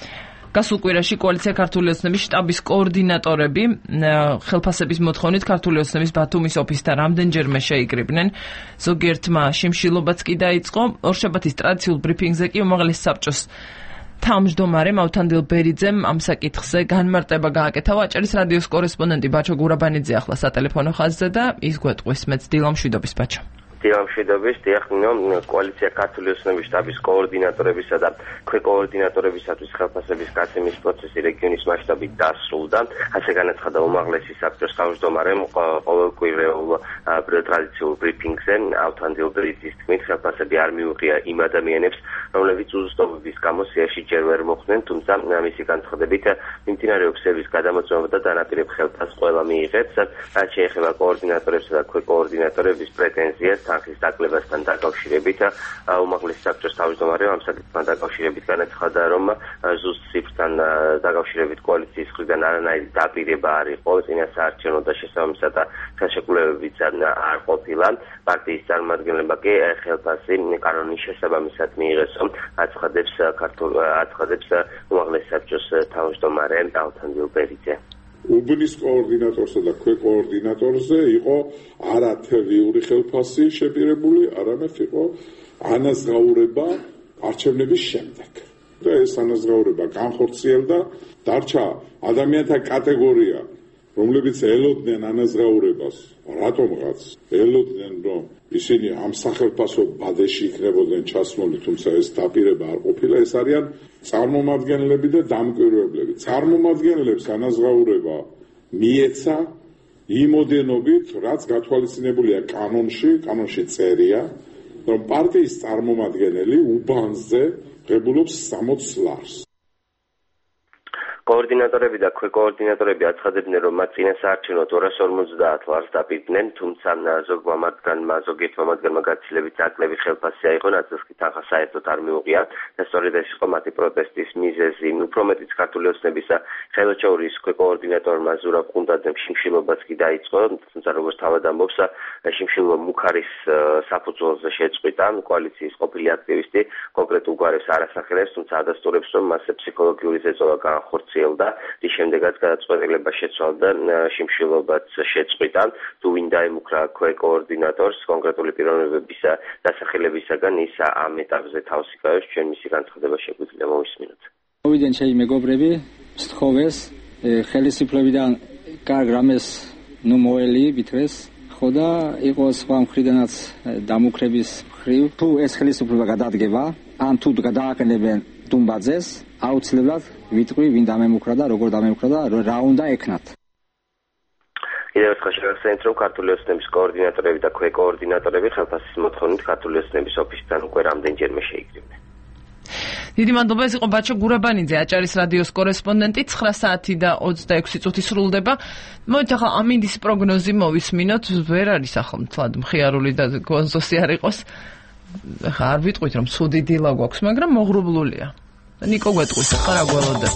გასულ კვირაში კოალიცია ქართული ოცნების შტაბის კოორდინატორები ხელფასების მოთხოვნით ქართული ოცნების ბათუმის ოფისთან რამდენჯერმე შეიკრიბნენ. ზოგიერთმა შიმშილობაც კი დაიწყო. ორშაბათის ტრადიციულ ბრიფინგზე კი უმაღლეს საბჭოს თავმჯდომარემ ავთანდილ ბერიძემ ამ საკითხზე განმარტება გააკეთა. ვაჭრის რადიოს კორესპონდენტი ბაჩო გურაბანიძე ახლა სატელეფონო ხაზზე და ის გვეტყვის მეც დილამ შვიდობის ბაჩო. დილამ შვიდობის, დიახინო, კოალიცია ქართული ოცნების შტაბის კოორდინატორებისა და ქვეკოორდინატორებისათვის ხელფასების გაცემის პროცესი რეგიონის მასშტაბით დასრულდა. ასე განაცხადა უმაღლესი საბჭოს თავმჯდომარემ ყოველკვირეულ ტრადიციულ ბრიფინგზე ავთანდილ ბერიძის თქმით, ხელფასები არ მიუღია იმ ადამიანებს, რომლებიც უზუსტობების გამო სიაში ჯერ ვერ მოხვდნენ, თუმცა მისი განცხადებით მიმდინარეობს სერვის გადამოწმება და დანაპირებ ხელფასს ყველა მიიღებს. რაც შეეხება კოორდინატორებსა და ქვეკოორდინატორების პრეტენზიას თანხის დაკლებასთან დაკავშირებით, უმაღლესი საბჭოს თავმჯდომარემ ამ საკითხთან დაკავშირებით განაცხადა, რომ ზუსტ ციფრთან დაკავშირებით კოალიციის მხრიდან არანაირი დაპირება არ იყო, წინასაარჩევნო და შესაბამისად ხელშეკრულებებიც არ ყოფილა. პარტიის წარმომადგენლებმა კი ხელფასი კანონის შესაბამისად მიიღეს, აცხადებს ქართულ აცხადებს უმაღლესი საბჭოს თავმჯდომარე ავთანდილ ბერიძე. უბნის კოორდინატორსა და ქვეკოორდინატორზე იყო არა თევიური ხელფასი შეპირებული, არამედ იყო ანაზღაურება არჩევნების შემდეგ. და ეს ანაზღაურება განხორციელდა, დარჩა ადამიანთა კატეგორია, რომლებიც ელოდნენ ანაზღაურებას, რატომღაც ელოდნენ, რომ ისინი ამ სახელფასო ბადეში იქნებოდნენ ჩასმული, თუმცა ეს დაპირება არ ყოფილა, ეს არიან წარმომადგენლები და დამკვირვებლები. წარმომადგენლებს ანაზღაურება მიეცა იმ ოდენობით, რაც გათვალისწინებულია კანონში, კანონში წერია, რომ პარტიის წარმომადგენელი უბანზე ღებულობს სამოც ლარს. კოორდინატორები და ქვეკოორდინატორები აცხადებდნენ, რომ მათ წინასაარჩევნოდ ორას ორმოცდაათ ლარს დაპირდნენ, თუმცა ზოგმა მათგანმა, ზოგიერთმა მათგანმა გაცილებით აკლები ხელფასი აიღო, ნაწილს კი თანხა საერთოდ არ მიუღია და სწორედ ეს იყო მათი პროტესტის მიზეზი. უფრო მეტიც ქართული ოცნებისა ხელოჩაურის ქვეკოორდინატორმა ზურაბ ყუნდაძემ შიმშილობაც კი დაიწყო, თუმცა როგორც თავად ამბობს, შიმშილობა მუქარის საფუძველზე შეწყვიტა. კოალიციის ყოფილი აქტივისტი კონკრეტულ გვარებს არ ასახელებს, თუმცა ადასტურებს, რომ მასზე ფსიქოლოგიური ზეწოლა განახორციელდა, რის შემდეგაც გადაწყვეტილება შეცვალა და შიმშილობაც შეწყვიტა. თუ ვინ დაემუქრა ქვეკოორდინატორს კონკრეტული პიროვნებებისა დასახელებისაგან, ის ამ ეტაპზე თავს იკავებს, ჩვენ მისი განცხადება შეგვიძლია მოვისმინოთ. მოვიდნენ ჩემი მეგობრები, სთხოვეს ხელისუფლებიდან კარგ რამეს ნუ მოელიებითეს, ხო და იყო სხვა მხრიდანაც დამუქრების მხრივ. თუ ეს ხელისუფლება გადადგება, ან თუ გადააყენებენ დუმბაძეს, აუცილებლად ვიტყვი ვინ დამემუქრა და როგორ დამემუქრა და რა უნდა ეკნათ. კიდევ ერთხელ შევახსენეთ, რომ ქართული ოცნების კოორდინატორები და ქვეკოორდინატორები ხელფასის მოთხოვნით ქართული ოცნების ოფისთან უკვე რამდენჯერმე შეიკრიბნენ. დიდი მადლობა, ეს იყო ბაჩო გურაბანიძე, აჭარის რადიოს კორესპონდენტი. ცხრა საათი და ოცდაექვსი წუთი სრულდება. მოდით ახლა ამინდის პროგნოზი მოვისმინოთ. ვერ არის ახლა მთლად მხიარული და გონზოსი არ იყოს. ახლა არ ვიტყვით, რომ ცუდი დილა გვაქვს, მაგრამ მოღრუბლულია. ნიკო გვეტყვის, ახლა რა გველოდეთ?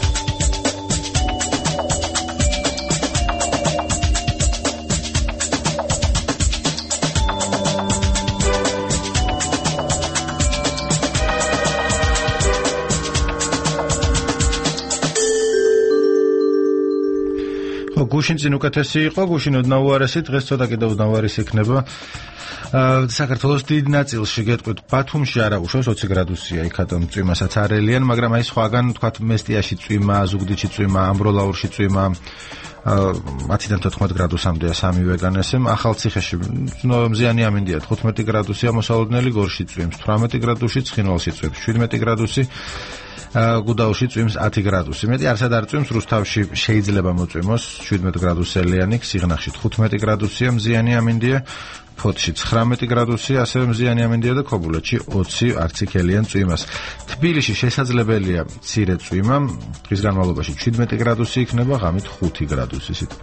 გუშინ წინ უკეთესი იყო, გუშინ ოდნავ უარესი, დღეს ცოტა კიდევ ოდნავ უარესი იქნება. საქართველოს დიდ ნაწილში გეტყვით, ბათუმში არა უშავს ოცი გრადუსია, იქაც წვიმასაც არ ელიან, მაგრამ აი სხვაგან თქვათ მესტიაში წვიმა, ზუგდიდში წვიმა, ამბროლაურში წვიმა, ათიდან თოთხმეტ გრადუსამდეა სამივეგან ესე. ახალციხეში მზიანი ამინდია თხუთმეტი გრადუსია მოსალოდნელი, გორში წვიმს თვრამეტი გრადუსი, ცხინვალში წვიმს შვიდმეტი გრადუსი. გუდაუში წვიმს ათი გრადუსი. მეტი არსად არ წვიმს, რუსთავში შეიძლება მოწვიმოს შვიდმეტი გრადუსელიანი, სიღნაღში თხუთმეტი გრადუსია მზიანი ამინდია, ფოთში ცხრამეტი გრადუსია, ასევე მზიანი ამინდია და ქობულეთში ოცი არციქელიან წვიმას. თბილისში შესაძლებელია მცირე წვიმა, დღის განმავლობაში შვიდმეტი გრადუსი იქნება, ღამით ხუთი გრადუსი სიტყვა.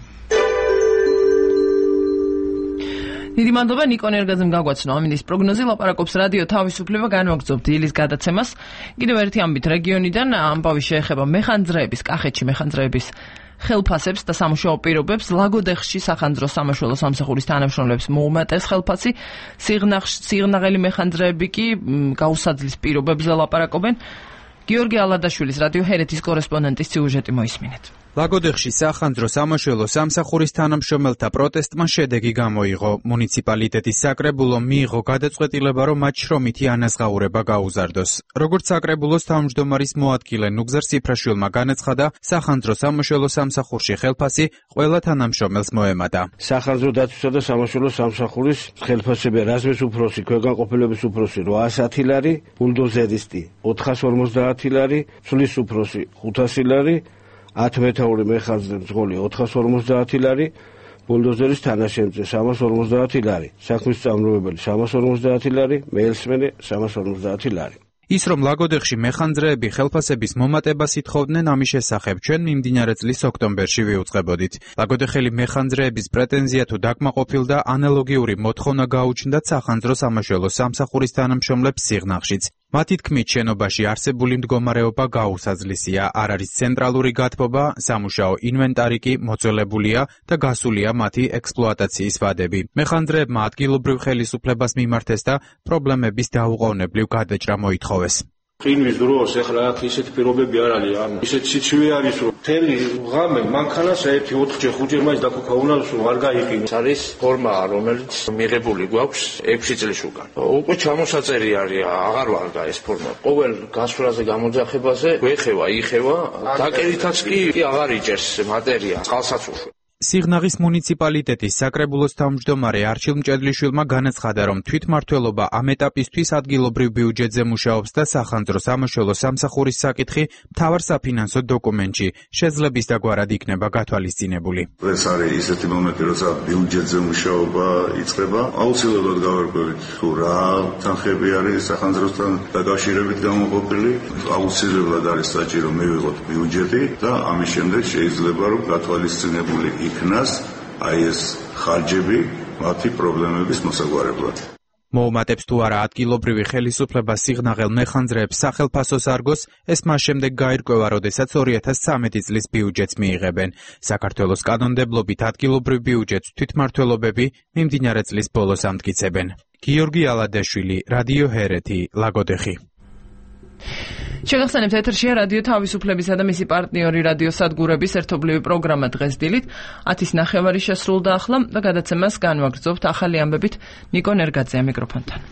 დიდი მადლობა ნიკონ ერგაძემ გაგვაცნო ამინდის პროგნოზი. ლაპარაკობს რადიო თავისუფლება, განვაგრძობთ დილის გადაცემას. კიდევ ერთი ამბით რეგიონიდან ამბავი შეეხება მეხანძრეების, კახეთში მეხანძრეების ხელფასებს და სამუშაო პირობებს. ლაგოდეხში სახანძრო სამაშველო სამსახურის თანამშრომლებს მოუმატეს ხელფასი. სიღნაღელი მეხანძრეები კი გაუსაძლის პირობებზე ლაპარაკობენ. გიორგი ალადაშვილის რადიო ჰერეთის კორესპონდენტის სიუჟეტი მოისმინეთ. ლაგოდეხში სახანძრო სამაშველო სამსახურის თანამშრომელთა პროტესტმა შედეგი გამოიღო. მუნიციპალიტეტის საკრებულომ მიიღო გადაწყვეტილება, რომ მათ შრომითი ანაზღაურება გაუზარდოს. როგორც საკრებულოს თავმჯდომარის მოადგილე ნუგზარ სიფრაშვილმა განაცხადა, სახანძრო სამაშველო სამსახურში ხელფასი ყველა თანამშრომელს მოემატა. სახანძრო დაცვისა და სამაშველო სამსახურის ხელფასები რაზმის უფროსი, ქვეგანყოფილების უფროსი რვაასი ლარი, ბულდოზერისტი ოთხას ორმოცდაათი ლარი, ცვლის უფროსი ხუთასი ლარი, ათ მეთაური მეხანძრე მძღოლი ოთხას ორმოცდაათი ლარი, ბულდოზერის თანაშემწე სამას ორმოცდაათი ლარი, საქმის სწავლობელი სამას ორმოცდაათი ლარი, მეელსმენი სამას ორმოცდაათი ლარი. ის რომ ლაგოდეხში მეხანძრეები ხელფასების მომატებას ითხოვდნენ, ამის შესახებ ჩვენ მიმდინარე წლის ოქტომბერში ვიუწყებოდით. ლაგოდეხელი მეხანძრეების პრეტენზია თუ დაკმაყოფილდა, ანალოგიური მოთხოვნა გაუჩნდათ სახანძრო სამაშველო სამსახურის თანამშრომლებს სიღნაღშიც. მათი თქმით, შენობაში არსებული მდგომარეობა გაუსაძლისია, არ არის ცენტრალური გათბობა, სამუშაო ინვენტარი კი მოწოლებულია და გასულია მათი ექსპლუატაციის ვადები. მეხანძრეებმა ადგილობრივ ხელისუფლებას მიმართეს და პრობლემების დაუყოვნებლივ გადაჭრა მოითხოვეს. ყინვის დროს ეხლა აქ ისეთი პირობები არ არის, ანუ ისეთი სიცივე არის, რომ თელი ღამე მანქანას ერთი ოთხჯერ ხუთჯერ მაინც დაქოქა უნდა, რომ არ გაიყინოს. არის ფორმა, რომელიც მიღებული გვაქვს ექვსი წლის უკან. უკვე ჩამოსაწერი არის, აღარ ვარდა ეს ფორმა. ყოველ გასვლაზე გამოძახებაზე გვეხევა, იხევა, დაკერითაც კი აღარ იჭერს მატერია, წყალსაცურში. სიღნაღის მუნიციპალიტეტის საკრებულოს თავმჯდომარე არჩილ მჭედლიშვილმა განაცხადა, რომ თვითმმართველობა ამ ეტაპისთვის ადგილობრივ ბიუჯეტზე მუშაობს და სახანძრო სამაშველო სამსახურის საკითხი მთავარ საფინანსო დოკუმენტში შეძლების დაგვარად იქნება გათვალისწინებული. ეს არის ისეთი მომენტი, როცა ბიუჯეტზე მუშაობა იწყება, აუცილებლად გავარკვევით, თუ რა თანხები არის სახანძროსთან დაკავშირებით გამოყოფილი, აუცილებლად არის საჭირო მივიღოთ ბიუჯეტი და ამის შემდეგ შეიძლება რომ გათვალისწინებული იქნას აი ეს ხარჯები მათი პრობლემების მოსაგვარებლად. მოუმატებს თუ არა ადგილობრივი ხელისუფლება სიღნაღელ მეხანძრეებს სახელფასოს არგოს, ეს მას შემდეგ გაირკვევა, როდესაც ორი ათას ცხრამეტი წლის ბიუჯეტს მიიღებენ. საქართველოს კანონმდებლობით ადგილობრივ ბიუჯეტს თვითმმართველობები მიმდინარე წლის ბოლოს ამტკიცებენ. გიორგი ალადაშვილი, რადიო ჰერეთი, ლაგოდეხი. შეგახსენებთ, ეთერშია რადიო თავისუფლებისა და მისი პარტნიორი რადიო სადგურების ერთობლივი პროგრამა დღეს დილით. ათის ნახევარი შესრულდა ახლა და გადაცემას განვაგრძობთ ახალი ამბებით ნიკო ნერგაძეა მიკროფონთან.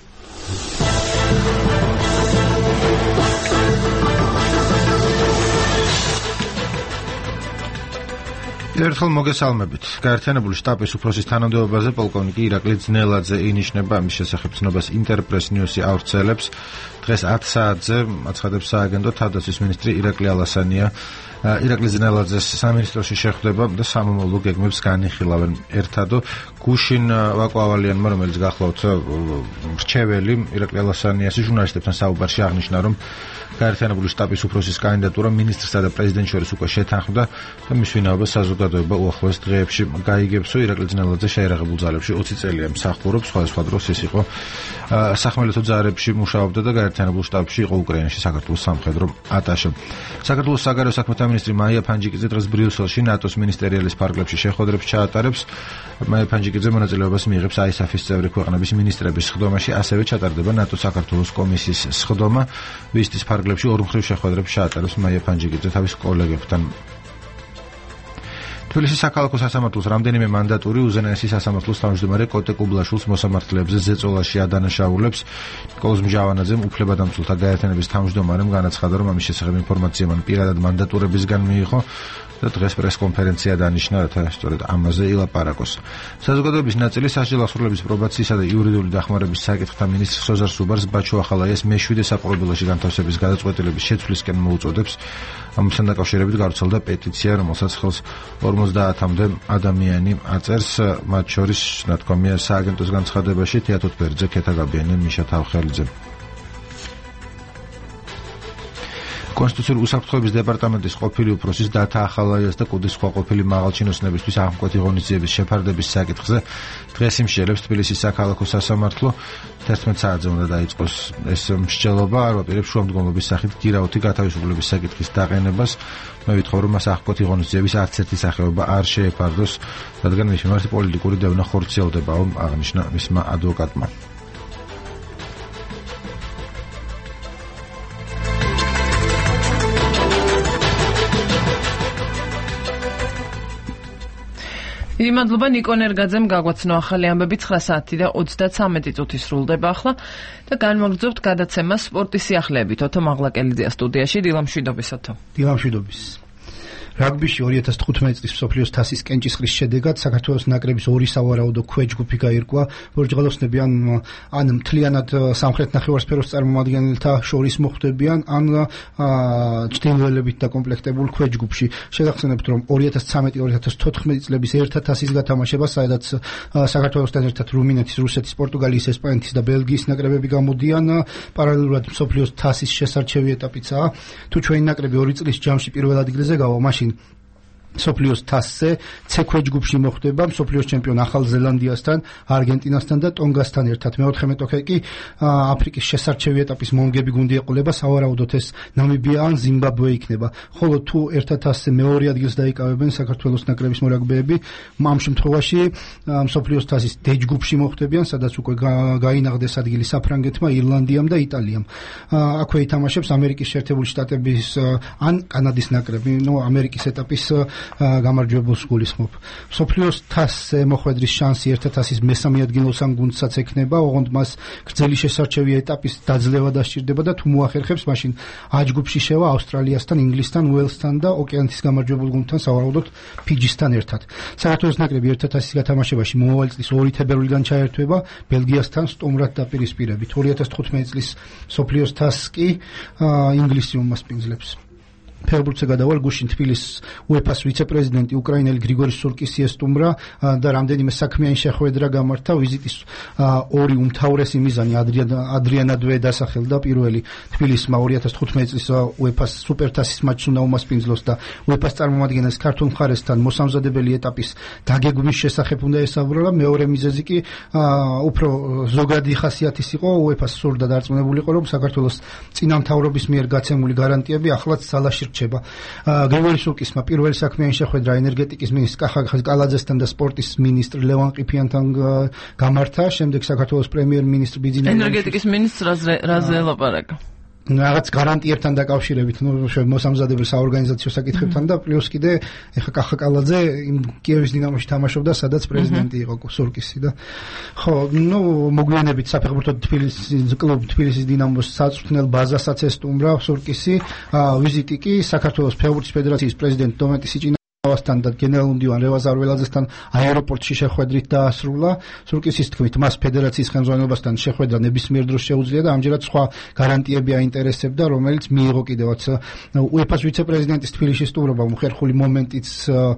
ერთხელ მოგესალმებით. გაერთიანებული შტაბის უფროსის თანამდებობაზე პოლკოვნიკი ირაკლი ძნელაძე ინიშნება. ამის შესახებ ცნობას ინტერპრეს ნიუსი ავრცელებს. დღეს ათ საათზე აცხადებს სააგენტო თავდაცვის მინისტრი ირაკლი ალასანია. ირაკლი ძნელაძეს სამინისტროში შეხვდება და სამომავლო გეგმებს განიხილავენ. ერთადო გუშინ ვაკვალიანმა, რომელიც გახლავთ მრჩეველი ირაკლი ალასანიასი ჟურნალისტებთან საუბარში აღნიშნა, რომ გაერთიანებული შტაბის უფროსის კანდიდატურა მინისტრსა და პრეზიდენტს შორის უკვე შეთანხმდა და მის ვინაობა საზოგადოება უახლოეს დღეებში გაიგებსო. ირაკლი ძნელაძე შეერაღებულ ძალებში ოცი წელია მსახურობს, სხვადასხვა დროს ის იყო სახმელეთო ძალებში მუშაობდა და გაერთიანებულ შტაბში იყო უკრაინაში საქართველოს სამხედრო ატაშე. საქართველოს საგარეო საქმეთა მინისტრი მაია ფანჯიკიძე დღეს ბრიუსელში ნატოს მინისტერიალის ფარგლებში შეხვედრებს ჩაატარებს. მაია ფანჯიკიძე მონაწილეობას მიიღებს აისაფის წევრი ქვეყნების მინისტრების სხდომაში, ასევე ჩატარდება ნატო საქართველოს კომისიის სხდომა, ვიზიტის ფარგლებში ორმხრივ შეხვედრებს ჩაატარებს მაია ფანჯიკიძე თავის კოლეგებთან. თბილისის საქალაქო სასამართლოს რამდენიმე მანდატური უზენაესი სასამართლოს თავმჯდომარე კოტე კუბლაშვილს მოსამართლეებზე ზეწოლაში ადანაშაულებს. ნიკოლოზ მჟავანაძემ უფლებადამცველთა გაერთიანების თავმჯდომარემ განაცხადა, რომ ამის შესახებ ინფორმაცია მან პირადად მანდატურებისგან მიიღო და დღეს პრესკონფერენცია დანიშნა, რათა სწორედ ამაზე ილაპარაკოს. საზოგადოების ნაწილი სასჯელ აღსრულების პრობაციისა და იურიდიული დახმარების საკითხთა მინისტრ სოზარ სუბარს ბაჩო ახალაიას მეშვიდე საყურებელოში განთავსების გადაწყვეტილების შეცვლისკენ მოუწოდებს. ამასთან დაკავშირებით გავრცელდა პეტიცია, რომელსაც ხელს ორმოცდაათამდე ადამიანი აწერს, მათ შორის ნათქვამია სააგენტოს განცხადებაში თეატო თბერძე, ქეთა გაბიანი, მიშა თავხელიძე. კონსტიტუციური უსაფრთხოების დეპარტამენტის ყოფილი უფროსის დათა ახალაიას და კუდის სხვა ყოფილი მაღალჩინოსნებისთვის აღმკვეთი ღონისძიების შეფარდების საკითხზე დღეს იმსჯელებს თბილისის საქალაქო სასამართლო. თერთმეტ საათზე უნდა დაიწყოს ეს მსჯელობა. არ ვაპირებს შუამდგომლობის სახით გირაოთი გათავისუფლების საკითხის დაყენებას. მე ვითხოვ, რომ მას აღმკვეთი ღონისძიების არც ერთი სახეობა არ შეეფარდოს, რადგან მის მიმართ პოლიტიკური დევნა ხორციელდებაო, აღნიშნა მისმა ადვოკატმა. დიდი მადლობა ნიკო ნერგაძემ გაგვაცნო ახალი ამბები. ცხრა საათი და ოცდაცამეტი წუთი სრულდება ახლა და განვაგრძობთ გადაცემას სპორტის სიახლეებით. ოთო მაღლაკელიძეა სტუდიაში. დილამშვიდობის ოთო. დილამშვიდობის. რაგბიში ორი ათას თხუთმეტი წლის მსოფლიოს თასის კენჭისყრის შედეგად საქართველოს ნაკრების ორი სავარაუდო ქვეჯგუფი გაირკვა. ბორჯღალოსნები ან ან მთლიანად სამხრეთ ნახევარსფეროს წარმომადგენელთა შორის მოხვდებიან, ან ჩრდილოელებით დაკომპლექტებულ ქვეჯგუფში. შეგახსენებთ, რომ ორი ათას ცხრამეტი ორი ათას თოთხმეტი წლების ერთა თასის გათამაშება, სადაც საქართველოსთან ერთად რუმინეთის, რუსეთის, პორტუგალიის, ესპანეთის და ბელგიის ნაკრებები გამოდიან. პარალელურად მსოფლიოს თასის შესარჩევი ეტაპიცაა. თუ ჩვენი ნაკრები ორი წლის ჯამში პირველ ადგილზე გავა, მაშინ მსოფლიოს თასზე C ქვეჯგუფში მოხვდება მსოფლიოს ჩემპიონ ახალ ზელანდიასთან, არგენტინასთან და ტონგასთან ერთად. მეოთხე მეტოქე კი აფრიკის შესარჩევი ეტაპის მომგები გუნდი ეყოლება, სავარაუდოდ ეს ნამიბია ან ზიმბაბვე იქნება. ხოლო თუ ერთად თასზე მეორე ადგილს დაიკავებენ საქართველოს ნაკრების მორაგბეები, ამ შემთხვევაში მსოფლიოს თასის D ჯგუფში მოხვდებიან, სადაც უკვე გაინაღდეს ადგილი საფრანგეთმა, ირლანდიამ და იტალიამ. აქვე ითამაშებს ამერიკის შეერთებული შტატების ან კანადის ნაკრები. ნუ ამერიკის ეტაპის გამარჯვებულს გულისხმობ. მსოფლიოს თასზე მოხვედრის შანსი ერთ ათასის მესამე ადგილოსან გუნდსაც ექნება, ოღონდ მას გრძელი შესარჩევი ეტაპის დაძლევა დასჭირდება და თუ მოახერხებს, მაშინ A ჯგუფში შევა ავსტრალიასთან, ინგლისთან, უელსთან და ოკეანეთის გამარჯვებულ გუნდთან, სავარაუდოდ ფიჯისთან ერთად. საქართველოს ნაკრები ერთ ათასის გათამაშებაში მომავალ წლის ორი თებერვლიდან ჩაერთვება ბელგიასთან სტუმრად დაპირისპირებით. ორი ათას თხუთმეტი წლის მსოფლიოს თასს კი ინგლისი უმასპინძლებს. ფეხბურთზე გადავალ გუშინ თბილისის უეფას ვიცე-პრეზიდენტი უკრაინელი გრიგორი სურკისი ესტუმრა და რამდენიმე საქმიანი შეხვედრა გამართა. ვიზიტის ორი უმთავრესი მიზანი ადრიანადვე დასახელდა. პირველი თბილისმა ორი ათას თხუთმეტი წლის უეფას სუპერთასის მატჩს უნდა უმასპინძლოს და უეფას წარმომადგენელს ქართულ მხარესთან მოსამზადებელი ეტაპის დაგეგმვის შესახებ უნდა ესაუბრა. მეორე მიზეზი კი უფრო ზოგადი ხასიათის იყო. უეფას სურდა დარწმუნებული იყო, რომ საქართველოს წინამთავრობის მიერ გაცემული გარანტიები ახლაც ძალაში რჩება. გრიგორი სურკისმა პირველი საქმიანი შეხვედრა ენერგეტიკის მინისტრ კახა კალაძესთან და სპორტის მინისტრ ლევან ყიფიანთან გამართა. შემდეგ საქართველოს პრემიერ-მინისტრ ბიძინა ენერგეტიკის მინისტრს რაზე ელაპარაკა? რაღაც გარანტიებთან დაკავშირებით, ნუ მოსამზადებელ საორგანიზაციო საკითხებთან და პლუს კიდე ეხა კახა კალაძე იმ კიევის დინამოში თამაშობდა, სადაც პრეზიდენტი იყო სურკისი და ხო, ნუ მოგვიანებით საფეხბურთო თბილისის კლუბ თბილისის დინამოს საწვრთნელ ბაზასაც ესტუმრა სურკისი. ვიზიტი კი საქართველოს ფეხბურთის ფედერაციის პრეზიდენტ დომეტი სიჭინა ავასთან და გენერალურ მდივან რევაზ არველაძესთან აეროპორტში შეხვედრით დაასრულა. სურკისის თქმით, მას ფედერაციის ხელმძღვანელობასთან შეხვედრა ნებისმიერ დროს შეუძლია და ამჯერად სხვა გარანტიები აინტერესებდა, რომელიც მიიღო კიდევაც უეფას ვიცე-პრეზიდენტის თბილისში სტუმრობამ ხერხული მომენტიც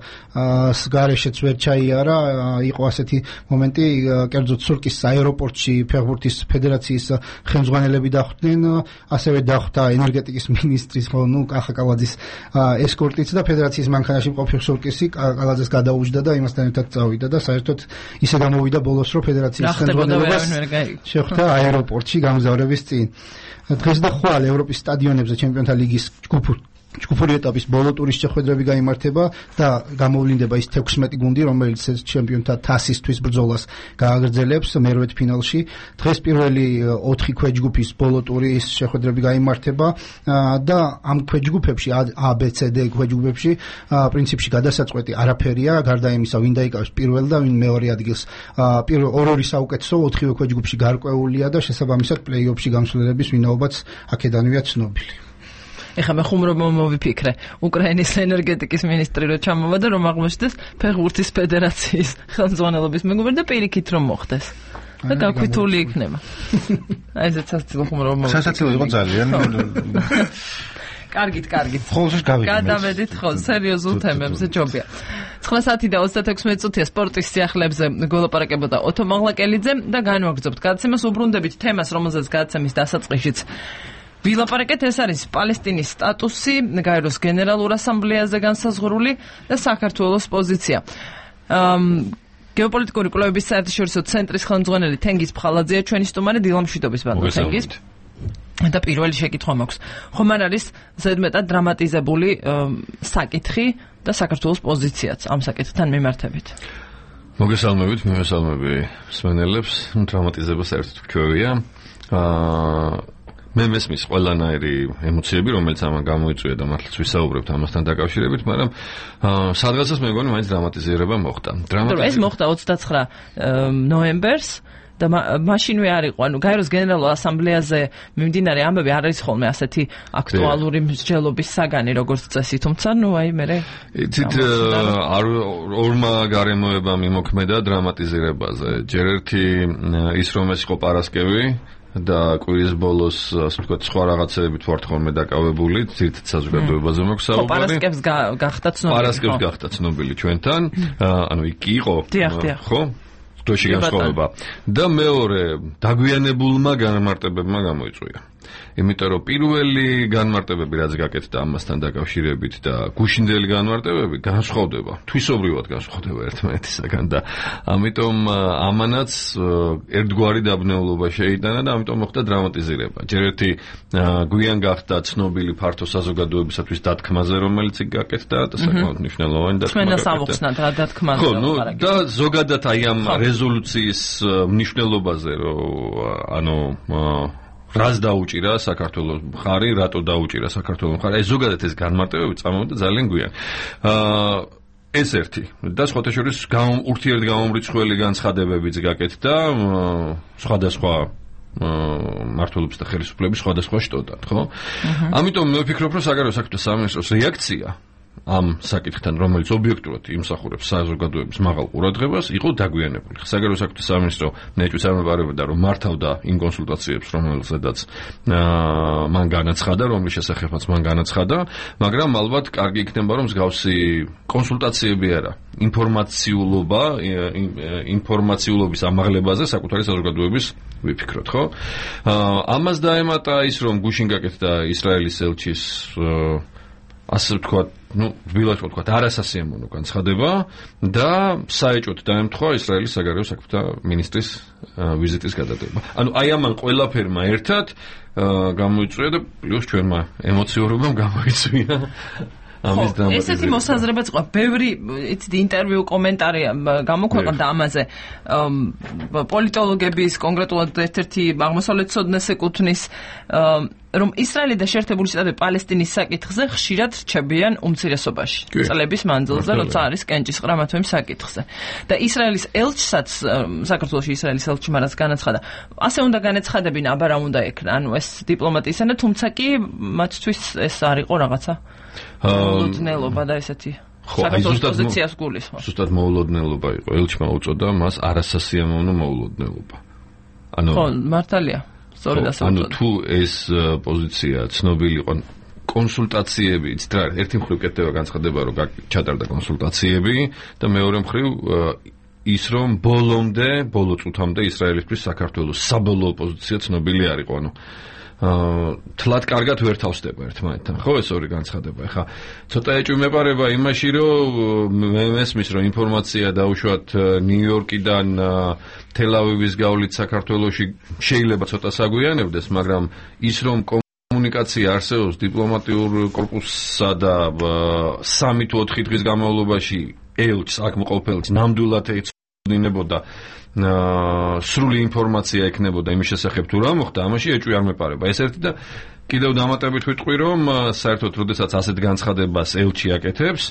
გარეშეც ვერ ჩაიარა. იყო ასეთი მომენტი, კერძოდ სურკისის აეროპორტში ფეხბურთის ფედერაციის ხელმძღვანელები დახვდნენ, ასევე დახვდა ენერგეტიკის მინისტრის, ნუ კახა კალაძის ესკორტიც და ფედერაციის მანქანაში მყოფი სურკისი კალაძეს გადაუჯდა და იმასთან ერთად წავიდა და საერთოდ ისე გამოვიდა ბოლოს, რომ ფედერაციის ხელმძღვანელობას შეხვდა აეროპორტში გამგზავრების წინ. დღეს და ხვალ ევროპის სტადიონებზე ჩემპიონთა ლიგის ჯგუფურ ჯგუფური ეტაპის ბოლო ტურის შეხვედრები გაიმართება და გამოვლინდება ის თექვსმეტი გუნდი, რომელიც ჩემპიონთა თასისთვის ბრძოლას გააგრძელებს მერვედ ფინალში. დღეს პირველი ოთხი ქვეჯგუფის ბოლო ტურის შეხვედრები გაიმართება და ამ ქვეჯგუფებში A, B, C, D ქვეჯგუფებში პრინციპში გადასაწყვეტი არაფერია, გარდა იმისა, ვინ დაიკავებს პირველ და ვინ მეორე ადგილს. პირველ ორ-ორი საუკეთესო ოთხივე ქვეჯგუფში გარკვეულია და შესაბამისად პლეი-ოფში გამსვლელების ვინაობაც აქედანვეა ცნობილი. ეხლა მე ხუმრობ მომიფიქრე უკრაინის ენერგეტიკის მინისტრი რო ჩამოვა და რომ აღმოჩნდეს ფეხბურთის ფედერაციის ხელმძღვანელობის მეგობარი და პირიქით რომ მოხდეს და გაქვითული იქნება. აი ეს სასაცილო ხუმრობ მომიფიქრე. სასაცილო იყო ძალიან. კარგით, კარგით. ხოლმე გავიგეთ. გადავედით ხო, სერიოზულ თემებზე ჯობია. ცხრა საათი და ოცდათექვსმეტი წუთია სპორტის სიახლეებზე გველაპარაკებოდა ოთო მაღლაკელიძე და განვაგრძობთ გადაცემას, უბრუნდებით თემას, რომელზეც გადაცემის დასაწყისშიც ვილაპარაკეთ. ეს არის პალესტინის სტატუსი, გაეროს გენერალურ ასამბლეაზე განსაზღვრული და საქართველოს პოზიცია. გეოპოლიტიკური კვლევების საერთაშორისო ცენტრის ხელმძღვანელი თენგიზ ფხალაძეა ჩვენი სტუმარი. დილამშვიდობის ბატონო თენგიზ. და პირველი შეკითხვა მაქვს. ხომ არ არის ზედმეტად დრამატიზებული საკითხი და საქართველოს პოზიციაც ამ საკითხთან მიმართებით? მოგესალმებით, მოგესალმები მსმენელებს. დრამატიზება საერთოდ ვქოვია. აა მე მესმის ყველანაირი ემოციები, რომელიც ამან გამოიწვია და მართლაც ვისაუბრებთ ამასთან დაკავშირებით, მაგრამ სადღაცას მე მგონი მაინც დრამატიზირება მოხდა. დრამატიზირება ეს მოხდა ოცდაცხრა ნოემბერს და მაშინვე არ იყო, ანუ გაეროს გენერალურ ასამბლეაზე მიმდინარე ამბები არ არის ხოლმე ასეთი აქტუალური მსჯელობის საგანი, როგორც წესი, თუმცა ნუ აი მე იცით ორმა გარემოებამ იმოქმედა დრამატიზირებაზე. ჯერ ერთი ის რომ ეს იყო პარასკევი და კვირის ბოლოს, ასე ვთქვათ, სხვა რაღაცებით ვართ ხოლმე დაკავებული, ძირითად საზოგადოებაზე მაქვს საუბარი. პარასკევს გახდა ცნობილი. პარასკევს გახდა ცნობილი ჩვენთან, ანუ იქ იყო, ხო? დროში განსხვავება. და მეორე, დაგვიანებულმა განმარტებებმა გამოიწვია. იმიტომ რომ პირველი განმარტებები რაც გაკეთდა ამასთან დაკავშირებით და გუშინდელი განმარტებები განსხვავდება, თვისობრივად განსხვავდება ერთმანეთისაგან და ამიტომ ამანაც ერთგვარი დაბნეულობა შეიტანა და ამიტომ მოხდა დრამატიზირება. ჯერ ერთი გვიან გახდა ცნობილი ფართო საზოგადოებისათვის დათქმაზე, რომელიც იქ გაკეთდა და საკმაოდ მნიშვნელოვანი დათქმა. ჩვენას ამოხსნათ რა დათქმაზე. ხო, ნუ და ზოგადად აი ამ რეზოლუციის მნიშვნელობაზე, რომ ანუ რას დაუჭირა საქართველოს მხარი, რატო დაუჭირა საქართველოს მხარი. აი ზოგადად ეს განმარტებები წამოვიდა ძალიან გვიან. აა ეს ერთი და სხვათა შორის ურთიერთგამომრიცხველი განცხადებებიც გაკეთდა სხვადასხვა მმართველობის და ხელისუფლების სხვადასხვა შტოდან, ხო? ამიტომ მე ვფიქრობ, რომ საგარეო საქმეთა სამინისტროს რეაქცია ამ საკითხთან, რომელიც ობიექტურად იმსახურებს საზოგადოების მაღალ ყურადღებას, იყო დაგვიანებული. საგარეო საქმეთა სამინისტრო ნეჭვით ამეპარებოდა, რომ მართავდა იმ კონსულტაციებს, რომელზედაც მან განაცხადა, რომლის შესახებაც მან განაცხადა, მაგრამ ალბათ კარგი იქნება, რომ მსგავსი კონსულტაციები არა, ინფორმაციულობა, ინფორმაციულობის ამაღლებაზე საკუთარი საზოგადოების ვიფიქროთ, ხო? ამას დაემატა ის, რომ გუშინ გაკეთდა ისრაელის ელჩის ასე ვთქვათ, ну, რბილად ვთქვათ, არასასიამოვნო განცხადება და საეჭვოდ დაემთხვა ისრაელის საგარეო საქმეთა მინისტრის ვიზიტის გადადება. ანუ აი ამან ყველაფერმა ერთად გამოიწვია და პლუს ჩვენმა ემოციურობამ გამოიწვია. ამის დამატება. ესეთი მოსაზრებაც ყვა, ბევრი იცით ინტერვიუ კომენტარი გამოქვეყნდა ამაზე. პოლიტოლოგების, კონკრეტულად ერთ-ერთი აღმოსავლეთცოდნეს ეკუთვნის, რომ ისრაელი და შეერთებული შტატები პალესტინის საკითხზე ხშირად რჩებიან უმცირესობაში. წლების მანძილზე, როცა არის კენჭისყრა მათ იმ საკითხზე. და ისრაელის ელჩსაც, საქართველოში ისრაელის ელჩმა რაც განაცხადა, ასე უნდა განეცხადებინა, აბა რა უნდა ექნა, ანუ ეს დიპლომატიისანა, თუმცა კი მათთვის ეს არ იყო რაღაცა მოულოდნელობა და ესეთი საქართველოს პოზიციას გულისხმობს. ზუსტად მოულოდნელობა იყო. ელჩმა უწოდა მას არასასიამოვნო მოულოდნელობა. ანუ ხო, მართალია. სწორედ ასე. ანუ თუ ეს პოზიცია ცნობილი იყო კონსულტაციები, იცით რა, ერთი მხრივ კეთდება განცხადება, რომ ჩატარდა კონსულტაციები და მეორე მხრივ ის რომ ბოლომდე, ბოლო წუთამდე ისრაელისთვის საქართველოს საბოლოო პოზიცია ცნობილი არ იყო. ანუ თლად კარგად ვერ თავსდება ერთმანეთთან, ხო, ეს ორი განცხადება. ეხლა ცოტა ეჭვმეპარება იმაში, რომ მე მესმის, რომ ინფორმაცია დაუშვათ ნიუ-იორკიდან თელ-ავივის გავლით საქართველოში შეიძლება ცოტა საგვიანებდეს, მაგრამ ის რომ კომუნიკაცია არსებობს დიპლომატიურ კორპუსსა და სამი თუ ოთხი დღის განმავლობაში ელჩს აქ მყოფელს ნამდვილად ეცოდინებოდა სრული ინფორმაცია ექნებოდა იმის შესახებ თუ რა მოხდა, ამაში ეჭვი არ მეპარება. ეს ერთი და კიდევ დამატებით ვიტყვი, რომ საერთოდ როდესაც ასეთ განცხადებას ელჩი აკეთებს,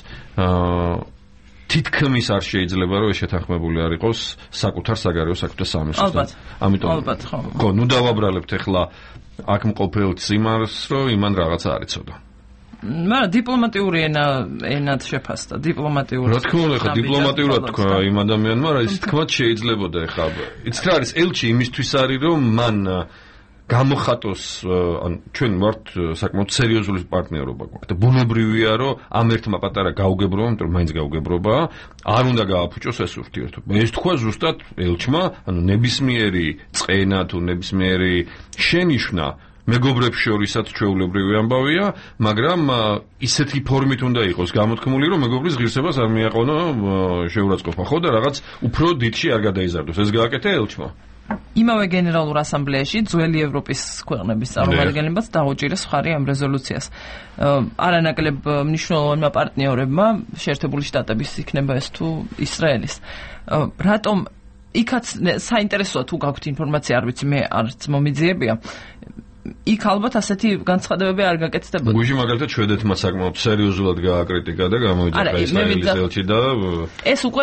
თითქმის არ შეიძლება რომ ეს შეთანხმებული არ იყოს საკუთარ საგარეო საქმეთა სამინისტროსთან. ამიტომ ალბათ ხო. ხო, ნუ დავაბრალებთ ახლა აქ მყოფელ იმას, რომ იმან რაღაცა არ იცოდა. მაგრამ დიპლომატიური ენა ენად შეფასდა, დიპლომატიური. რა თქმა უნდა, ხა დიპლომატიურად თქვა იმ ადამიანმა, რა ის თქმაც შეიძლებოდა ხა. იცით რა არის ელჩი იმისთვის არის, რომ მან გამოხატოს, ან ჩვენ ვართ საკმაოდ სერიოზული პარტნიორობა გვაქვს და ბუნებრივია, რომ ამ ერთმა პატარა გაუგებრობა, იმიტომ რომ მაინც გაუგებრობა, არ უნდა გააფუჭოს ეს ურთიერთობა. ეს თქვა ზუსტად ელჩმა, ანუ ნებისმიერი წყენა თუ ნებისმიერი შენიშვნა მეგობრებს შორისაც ჩვეულებრივი ამბავია, მაგრამ ისეთი ფორმით უნდა იყოს გამოთქმული, რომ მეგობრის ღირსებას არ მიაყენო შეურაცხყოფა, ხო და რაღაც უფრო დიდში არ გადაიზარდოს. ეს გააკეთა ელჩმა. იმავე გენერალურ ასამბლეაში ძველი ევროპის ქვეყნების წარმომადგენლებაც დაუჭირეს მხარი ამ რეზოლუციას. არანაკლებ მნიშვნელოვანმა პარტნიორებმა, შეერთებული შტატების იქნება ეს თუ ისრაელის. რატომ იქაც საინტერესოა თუ გაქვთ ინფორმაცია, არ ვიცი, მე არც მომიძიებია. იქ ალბათ ასეთი განცხადებები არ გაკეთდებოდა. გუშინ მაგალითად შვედეთმა საკმაოდ სერიოზულად გააკრიტიკა და გამოიძახა ისრაელის ელჩი და ეს უკვე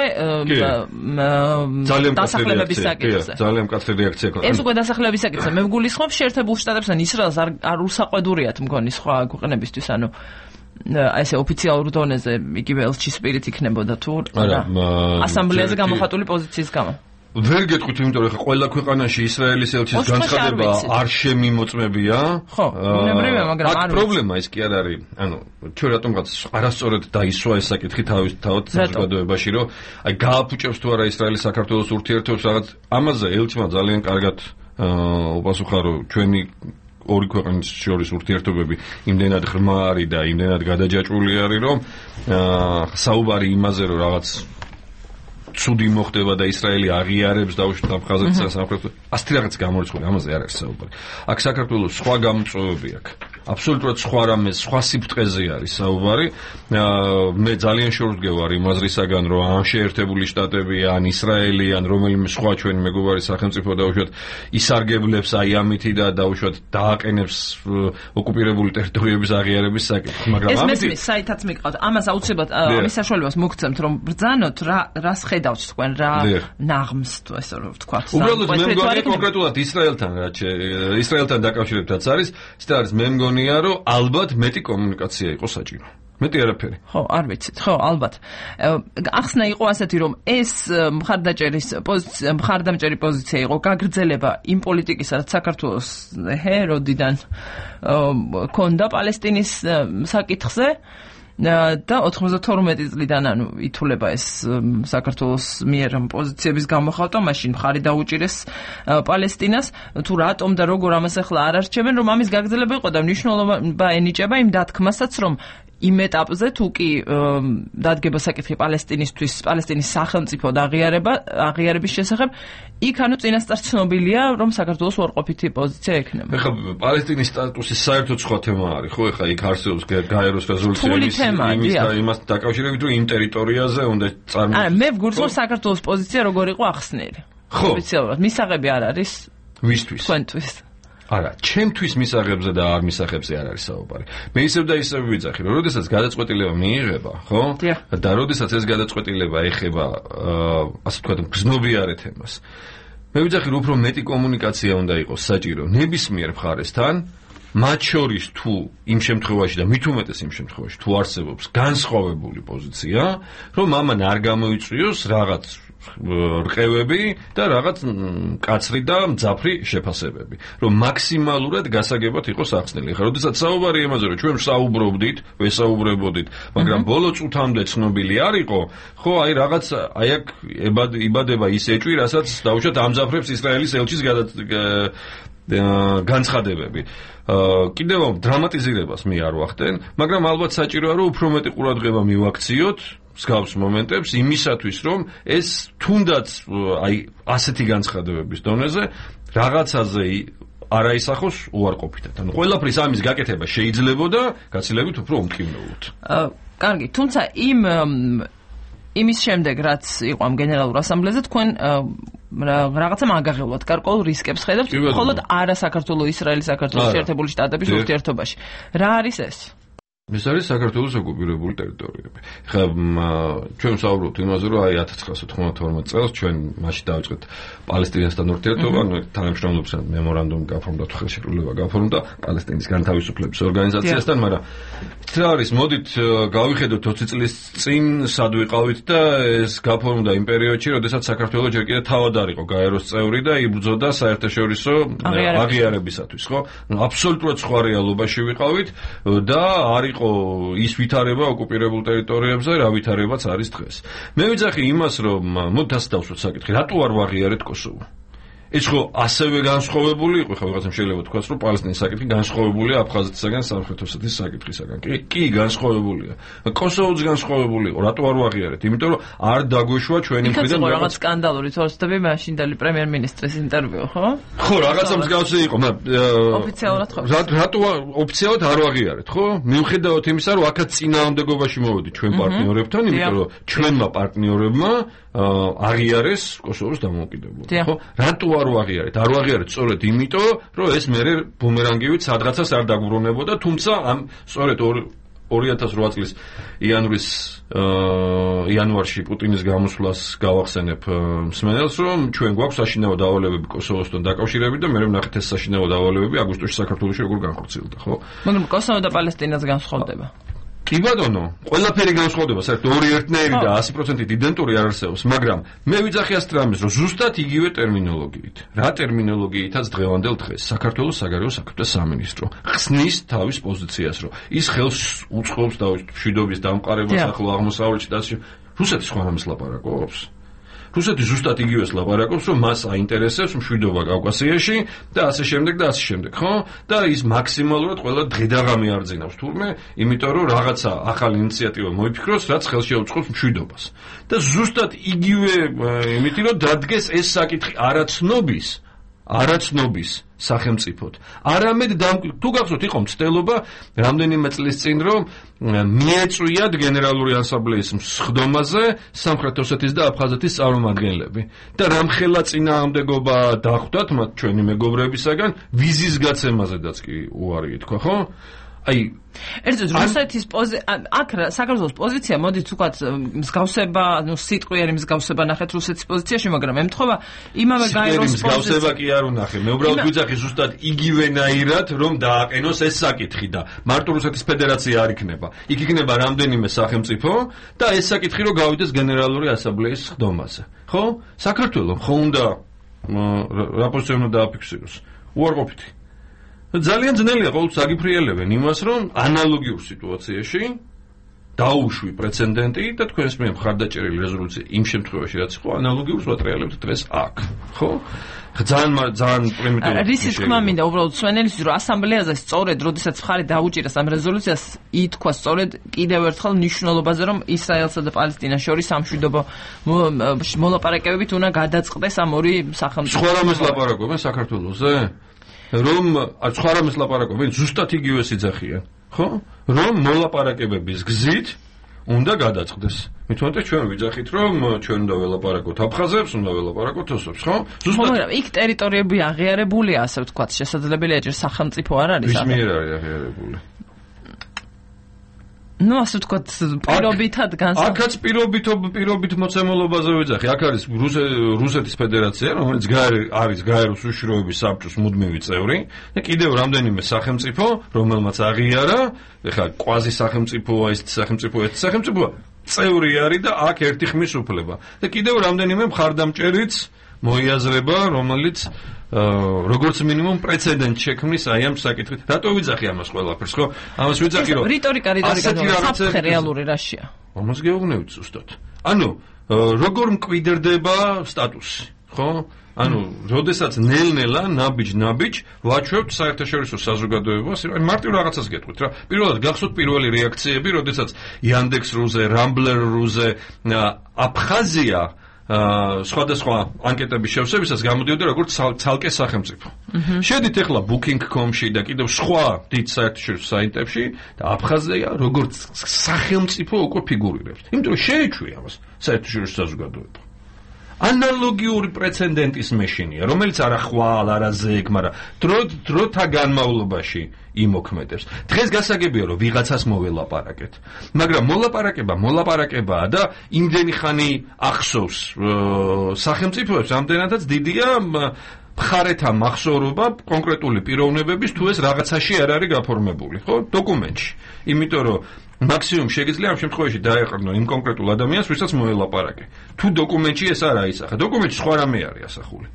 დასახლებების საკითხზე. ძალიან მკაცრი რეაქცია ქონდა. ეს უკვე დასახლებების საკითხზე. მე ვგულისხმობ შეერთებულ შტატებსთან ისრაელს არ არ უსაყვედურიათ მგონი სხვა ქვეყნებისთვის, ანუ აი ესე ოფიციალურ დონეზე იგივე ელჩის სპირით იქნებოდა თუ არა ასამბლეაზე გამოხატული პოზიციის გამო. ვერ გეტყვით, იმიტომ რომ ყველა ქვეყანაში ისრაელის ელჩის განცხადება არ შემიმოწმებია. ხო, უნებრივია, მაგრამ არ პრობლემა ის კი არ არის. ანუ ჩვენ რატომღაც არასწორად დაისვა ეს საკითხი თავის თავად საზოგადოებაში, რომ აი გააფუჭებს თუ არა ისრაელის საქართველოს ურთიერთობებს რაღაც ამაზე ელჩმა ძალიან კარგად უპასუხა, რომ ჩვენი ორი ქვეყნის შორის ურთიერთობები იმდენად ღრმა არის და იმდენად გადაჯაჭვული არის, რომ საუბარი იმაზე, რომ რაღაც ცუდი მოხდება და ისრაელი აღიარებს დაუშვათ აფხაზეთსა და სამხრეთ. ასეთი რაღაც გამორიცხული, ამაზე არ არის საუბარი. აქ საქართველოს სხვა გამოწვევები აქვს. აბსოლუტურად სხვა რამე, სხვა სიფრთხეზე არის საუბარი. მე ძალიან შორსდგევარ იმ აზრისაგან, რომ ან შეერთებული შტატები, ან ისრაელი, ან რომელიმე სხვა ჩვენი მეგობარი სახელმწიფო დაუშვათ ისარგებლებს აი ამითი და დაუშვათ დააყენებს ოკუპირებული ტერიტორიების აღიარების საკითხს, მაგრამ ამით ეს მესმის საითაც მიყავთ. ამას აუცილებლად ამის საშუალებას მოგცემთ, რომ ბრძანოთ რა რას ხედავთ თქვენ, რა ნაღმს თუ ესე რომ ვთქვათ. უბრალოდ მე მგონია კონკრეტულად ისრაელთან რა ისრაელთან დაკავშირებითაც არის, ის არის მე მგონია, რომ ალბათ მეტი კომუნიკაცია იყო საჭირო. მეტი არაფერი. ხო, არ ვიცით. ხო, ალბათ. ახსნა იყო ასეთი, რომ ეს მხარდაჭერის პოზიცია, მხარდამჭერი პოზიცია იყო გაგრძელება იმ პოლიტიკისა, რაც საქართველოს ჰეროდიდან ქონდა პალესტინის საკითხზე. და ოთხმოცდათორმეტი წლიდან ანუ ითვლება ეს საქართველოს მიერ პოზიციების გამოხატვა, მაშინ მხარი დაუჭირეს პალესტინას, თუ რატომ და როგორ ამას ახლა არ არჩევენ, რომ ამის გაგრძელება იყო და მნიშვნელობა ენიჭება იმ დათქმასაც, რომ იმ ეტაპზე თუ კი დადგება საკითხი პალესტინისთვის, პალესტინის სახელმწიფო აღიარება, აღიარების შესახებ, იქ ანუ წინასწარ ცნობილია, რომ საქართველოს უარყოფითი პოზიცია ექნება. ეხლა პალესტინის სტატუსის საერთოდ სხვა თემა არის, ხო? ეხლა იქ არსებობს გაეროს რეზოლუცია იმის და იმას დაკავშირებით, რომ იმ ტერიტორიაზე უნდა წარმოიდგინოს. არა, მე ვგულს, რომ საქართველოს პოზიცია როგორ იყო ახსნილი. ხო. ოფიციალურად მისაღები არ არის ვისთვის? თქვენთვის. არა, ჩემთვის მისაღებზე და არ მისაღებზე არ არის საუბარი. მე ისევ და ისევ ვიძახი, რომ როდესაც გადაწყვეტილება მიიღება, ხო? და როდესაც ეს გადაწყვეტილება ეხება, ასე ვთქვათ, გზნობიარე თემას. მე ვიძახი, რომ უფრო მეტი კომუნიკაცია უნდა იყოს საჭირო ნებისმიერ მხარესთან, მათ შორის თუ იმ შემთხვევაში და მით უმეტეს იმ შემთხვევაში თუ არსებობს განსხვავებული პოზიცია, რომ ამან არ გამოიწვიოს რაღაც რყევები და რაღაც კაცრი და მძაფრი შეფასებები, რომ მაქსიმალურად გასაგებად იყოს ახსნილი. ხა, როდესაც საუბარი იმაზე, რომ ჩვენ საუბრობდით, ვესაუბრებოდით, მაგრამ ბოლო წუთამდე ცნობილი არ იყო, ხო, აი რაღაც აი აქ იბადება ის ეჭვი, რასაც დაუშვათ ამძაფრებს ისრაელის ელჩის განცხადებები. კიდევ დრამატიზირებას მე არ ვახდენ, მაგრამ ალბათ საჭიროა, რომ უფრო მეტი ყურადღება მივაქციოთ მსგავს მომენტებს იმისათვის, რომ ეს თუნდაც აი ასეთი განცხადებების დონეზე რაღაცაზე არაისახოს უარყოფითად. ანუ ყველაფრის ამის გაკეთება შეიძლებოდა გაცილებით უფრო უმკივნეულად. კარგი, თუმცა იმ იმის შემდეგ, რაც იყო ამ გენერალურ ასამბლეზე, თქვენ რაღაცა მაგაღევლად გარკვეულ რისკებს ხედავთ, მხოლოდ არა საქართველოს, ისრაელის, საქართველოს შეერთებული შტატების ურთიერთობაში. რა არის ეს? ეს არის საქართველოს ოკუპირებული ტერიტორიები. ხა ჩვენ ვსაუბრობთ იმაზე, რომ აი ათას ცხრაასა თხმოცდათორმეტ წელს ჩვენ მაშინ დავიწყეთ პალესტინასთან ურთიერთობა, თანამშრომლობისგან მემორანდუმი გაფორმდა, ხელშეკრულება გაფორმდა პალესტინის განთავისუფლების ორგანიზაციასთან, მაგრამ რა არის, მოდით გავიხედოთ ოცი წლის წინ სად ვიყავით და ეს გაფორმდა იმ პერიოდში, როდესაც საქართველოს ჯერ კიდევ თავად არ იყო გაეროს წევრი და იბრძოდა საერთაშორისო აღიარებისათვის, ხო? აბსოლუტურად სხვა რეალობაში ვიყავით და არ იყო ის ვითარება ოკუპირებულ ტერიტორიებზე, რა ვითარებაც არის დღეს. მე ვიძახი იმას, რომ მოდით ასე დავსვათ საკითხი, რატო არ ვაღიარეთ კოსოვო? ეს ხო ასევე განსხვავებული იყო, ხო რაღაცა შეიძლება თქვას, რომ პალესტინის საკითხი განსხვავებულია აფხაზეთისაგან, სამხრეთ ოსეთის საკითხისაგან. კი, კი, განსხვავებულია. კოსოვოც განსხვავებული იყო, რატო არ ვაღიარეთ? იმიტომ რომ არ დაგვეშვა ჩვენი მხრიდან რაღაც სკანდალური თორსტები მაშინდელი პრემიერ-მინისტრის ინტერვიუ, ხო? ხო, რაღაცა მსგავსი იყო, მაგრამ ოფიციალურად ხო? რატო ოფიციალურად არ ვაღიარეთ, ხო? მიუხედავად იმისა, რომ აქაც წინააღმდეგობაში მოვედი ჩვენ პარტნიორებთან, იმიტომ რომ ჩვენმა პარტნიორებმა აღიარეს კოსოვოს დამოუკიდებლობა, ხო? რატო არ ვაღიარეთ? არ ვაღიარეთ სწორედ იმიტომ, რომ ეს მერე ბუმერანგივით სადღაცას არ დაგვბრუნებოდა, თუმცა ამ სწორედ ორი ათას რვა წლის იანვრის იანვარში პუტინის გამოსვლას გავახსენებ მსმენელს, რომ ჩვენ გვაქვს საშინაო დავალებები კოსოვოსთან დაკავშირებით და მე ვნახეთ ეს საშინაო დავალებები აგვისტოში საქართველოში როგორ განხორციელდა, ხო? მაგრამ კოსოვო და პალესტინაც განსხვავდება. კი ბატონო, ყველაფერი განსხვავდება, საერთოდ ორი ერთნაირი და ასი პროცენტით იდენტური არ არსებობს, მაგრამ მე ვიძახი ასეთ რამეს, რომ ზუსტად იგივე ტერმინოლოგიით. რა ტერმინოლოგიითაც დღევანდელ დღეს საქართველოს საგარეო საქმეთა სამინისტრო ხსნის თავის პოზიციას, რომ ის ხელს უწყობს მშვიდობის დამყარებას ახლო აღმოსავლეთში და რუსეთის სხვა რამეს ლაპარაკობს. რუსეთი ზუსტად იგივეს ლაპარაკობს, რომ მას აინტერესებს მშვიდობა კავკასიაში და ასე შემდეგ და ასე შემდეგ, ხო? და ის მაქსიმალურად ყველა დღედაღამე არძინავს თურმე, იმიტომ რომ რაღაცა ახალი ინიციატივა მოიფიქროს, რაც ხელს შეუწყობს მშვიდობას. და ზუსტად იგივე იმითი, რომ დადგეს ეს საკითხი არაცნობის, არაცნობის სახელმწიფოდ. არამედ თუ გახსოვთ იყო მცდელობა რამდენიმე წლის წინ რომ მიეწვიათ გენერალური ასამბლეის სხდომაზე სამხრეთ ოსეთის და აფხაზეთის წარმომადგენლები და რამხელა წინააღმდეგობა დახვდათ მათ ჩვენი მეგობრებისაგან ვიზის გაცემაზედაც კი უარი ითქვა, ხო? აი ერთად რუსეთის აქ საქართველოს პოზიცია მოდით ვთქვათ მსგავსება, ნუ სიტყვიერი მსგავსება ნახეთ რუსეთის პოზიციაში, მაგრამ ემთხვევა იმავე გაეროს პოზიცია. მსგავსება კი არ უნახე. მე უბრალოდ ვიძახი ზუსტად იგივენაირად რომ დააყენოს ეს საკითხი და მარტო რუსეთის ფედერაცია არ იქნება. იქ იქნება რამდენიმე სახელმწიფო და ეს საკითხი რომ გავიდეს გენერალური ასამბლეის სხდომაზე. ხო? საქართველოს ხო უნდა რა პოზიცია უნდა დააფიქსიროს? უარყოფითი. ძალიან ძნელია ყოველთვის აგიფრიელებენ იმას, რომ ანალოგიურ სიტუაციაში დაუშვი პრეცედენტი და თქვენს მიერ მხარდაჭერილი რეზოლუცია იმ შემთხვევაში რაც იყო ანალოგიურს ვატრიალებთ დღეს აქ, ხო? ძალიან ძალიან პრიმიტიული. რისი თქმა მინდა უბრალოდ სვენელისთვის რომ ასამბლეაზე სწორედ როდესაც მხარი დაუჭირეს ამ რეზოლუციას ითქვა სწორედ კიდევ ერთხელ მნიშვნელობაზე რომ ისრაელსა და პალესტინას შორის სამშვიდობო მოლაპარაკებებით უნდა გადაწყდეს ამ ორი სახელმწიფო. სხვა რამეს ლაპარაკობენ საქართველოსზე? რომ სხვა რამეს ლაპარაკობენ, ზუსტად იგივე სიძახიან, ხო? რომ მოლაპარაკებების გზით უნდა გადაწყდეს. მithumetes ჩვენ ვიძახით, რომ ჩვენ უნდა ველაპარაკოთ აფხაზებს, უნდა ველაპარაკოთ ოსებს, ხო? ზუსტად. მაგრამ იქ ტერიტორიები აღიარებულია, ასე ვთქვათ, შესაძლებელია ჯერ სახელმწიფო არ არის. ვის მიერ არის აღიარებული? ну ასე ვთქვათ პირობითად განსა აქაც პირობით პირობით მოცემულობაზე ვეძახი აქ არის რუსეთის ფედერაცია რომელიც არის გაეროს უშიშროების საბჭოს მუდმივი წევრი და კიდევ რამდენიმე სახელმწიფო რომელმაც აღიარა ეხლა კვაზი სახელმწიფოა ეს სახელმწიფო ეს სახელმწიფო წევრი არის და აქ ერთი ხმის უფლება და კიდევ რამდენიმე მხარდამჭერიც მოიაზრება რომელიც როგორც მინიმუმ პრეცედენტ შექმნის აი ამ საკითხით. რატო ვიძახი ამას ყველაფერს, ხო? ამას ვიძახი რომ რიტორიკა რიტორიკა საფრთხე რეალური რაშია. ამას გეუბნებით ზუსტად. ანუ როგორ მკვიდრდება სტატუსი, ხო? ანუ როდესაც ნელ-ნელა ნაბიჯ-ნაბიჯ ვაჩვევთ საერთაშორისო საზოგადოებას, აი მარტივ რაღაცას გეტყვით რა. პირველად გახსოვთ პირველი რეაქციები, როდესაც Yandex.ru-ზე, Rambler.ru-ზე აფხაზია სხვადასხვა ანკეტების შევსებისას გამოდიოდა როგორც ცალკე სახელმწიფო. შედით ახლა booking dot com-ში და კიდევ სხვა დიდ საერთაშორისო საიტებში და აფხაზია როგორც სახელმწიფო უკვე ფიგურირებს. იმიტომ რომ შეეჩვია ამას საერთაშორისო საზოგადოება. ანალოგიური პრეცედენტის მეშინია, რომელიც არა ხვალ, არა ზეგ, მაგრამ დრო დროთა განმავლობაში იმოქმედებს. დღეს გასაგებია რომ ვიღაცას მოველაპარაკეთ, მაგრამ მოლაპარაკება მოლაპარაკებაა და იმდენი ხანი ახსოვს სახელმწიფოებს, ამდენადაც დიდია მხარეთა მახსოვრობა კონკრეტული პიროვნებების თუ ეს რაღაცაში არ არის გაფორმებული, ხო? დოკუმენტში. იმიტომ რომ მაქსიმუმ შეგიძლია ამ შემთხვევაში დაეყრდნო იმ კონკრეტულ ადამიანს, ვისაც მოელაპარაკე. თუ დოკუმენტში ეს არ აისახა, დოკუმენტში სხვა რამე არის ასახული.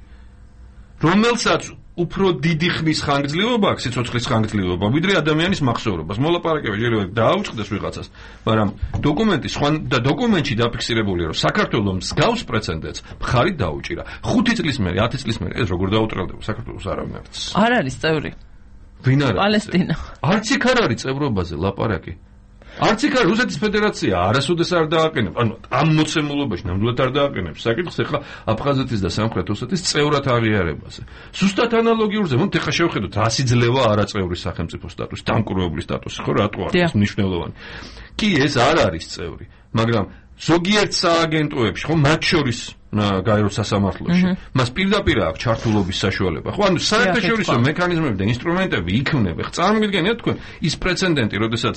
რომელსაც უფრო დიდი ხნის ხანგრძლივობა აქვს, სიცოცხლის ხანგრძლივობა, ვიდრე ადამიანის მახსოვრობას. მოლაპარაკება შეიძლება დააუწყდეს ვიღაცას, მაგრამ დოკუმენტი სხვა და დოკუმენტში დაფიქსირებულია, რომ საქართველოს მსგავს პრეცედენტს მხარი დაუჭირა. ხუთი წლის მერე, ათი წლის მერე ეს როგორ დაუტრალდება საქართველოს არავინ არც. არ არის წევრი. ვინ არის? პალესტინა. არც იქ არ არის წევრობაზე ლაპარაკი. არც იქ არ რუსეთის ფედერაცია არასოდეს არ დააყენებს, ანუ ამ მოცემულობაში ნამდვილად არ დააყენებს საკითხს ეხლა აფხაზეთის და სამხრეთ ოსეთის წევრად აღიარებაზე. ზუსტად ანალოგიურზე, მოდით ეხლა შევხედოთ, რა სიძლევა არაწევრი სახელმწიფო სტატუსი, დამკვირვებლის სტატუსი, ხო რატო არის მნიშვნელოვანი? კი, ეს არ არის წევრი, მაგრამ ზოგიერთ სააგენტოებში, ხო, მათ შორის გაეროს სასამართლოში, მას პირდაპირ აქვს ჩართულობის საშუალება. ხო, ანუ საერთაშორისო მექანიზმები და ინსტრუმენტები იქმნება. წარმოგიდგენიათ თქვენ ის პრეცედენტი, როდესაც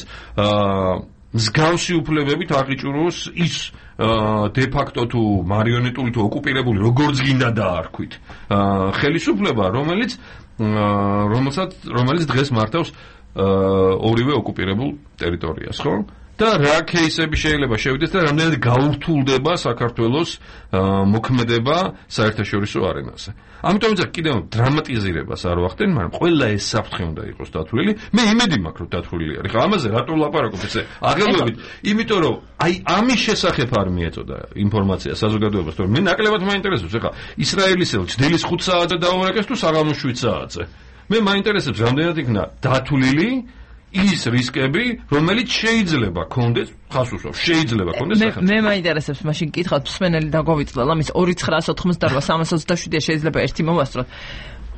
მსგავსი უფლებებით აღიჭუროს ის დე ფაქტო თუ მარიონეტული თუ ოკუპირებული როგორც გინდა დაარქვით ხელისუფლება, რომელიც რომელსაც რომელიც დღეს მართავს ორივე ოკუპირებულ ტერიტორიას, ხო? და რა кейსები შეიძლება შევიდეს და რამდენად გაურთულდება საქართველოს მოქმედება საერთაშორისო არენაზე. ამიტომ ვიძახ კიდევ დრამატიზირებას არ ვახდენ, მაგრამ ყველა ეს საფრთხე უნდა იყოს დათვლილი. მე იმედი მაქვს რომ დათვლილი არის. ხა ამაზე რატო ვლაპარაკობ ესე? აღელვებით, იმიტომ რომ აი ამის შესახებ არ მიეწოდა ინფორმაცია საზოგადოებას, თორემ მე ნაკლებად მაინტერესებს ეხლა ისრაელის ელჩი ხუთ საათზე დაურეკეს თუ საღამოს შვიდ საათზე. მე მაინტერესებს რამდენად იქნა დათვლილი ის რისკები, რომელიც შეიძლება კონდეს, ხას უსვავს, შეიძლება კონდეს სახელმწიფო. მე მაინტერესებს, მაშინ კითხავთ მსმენელი დაგვავიწყდა, ამის ორი ცხრაასი ოთხმოცდაოთხ სამას ოცდაშვიდია შეიძლება ერთი მოვასწროთ.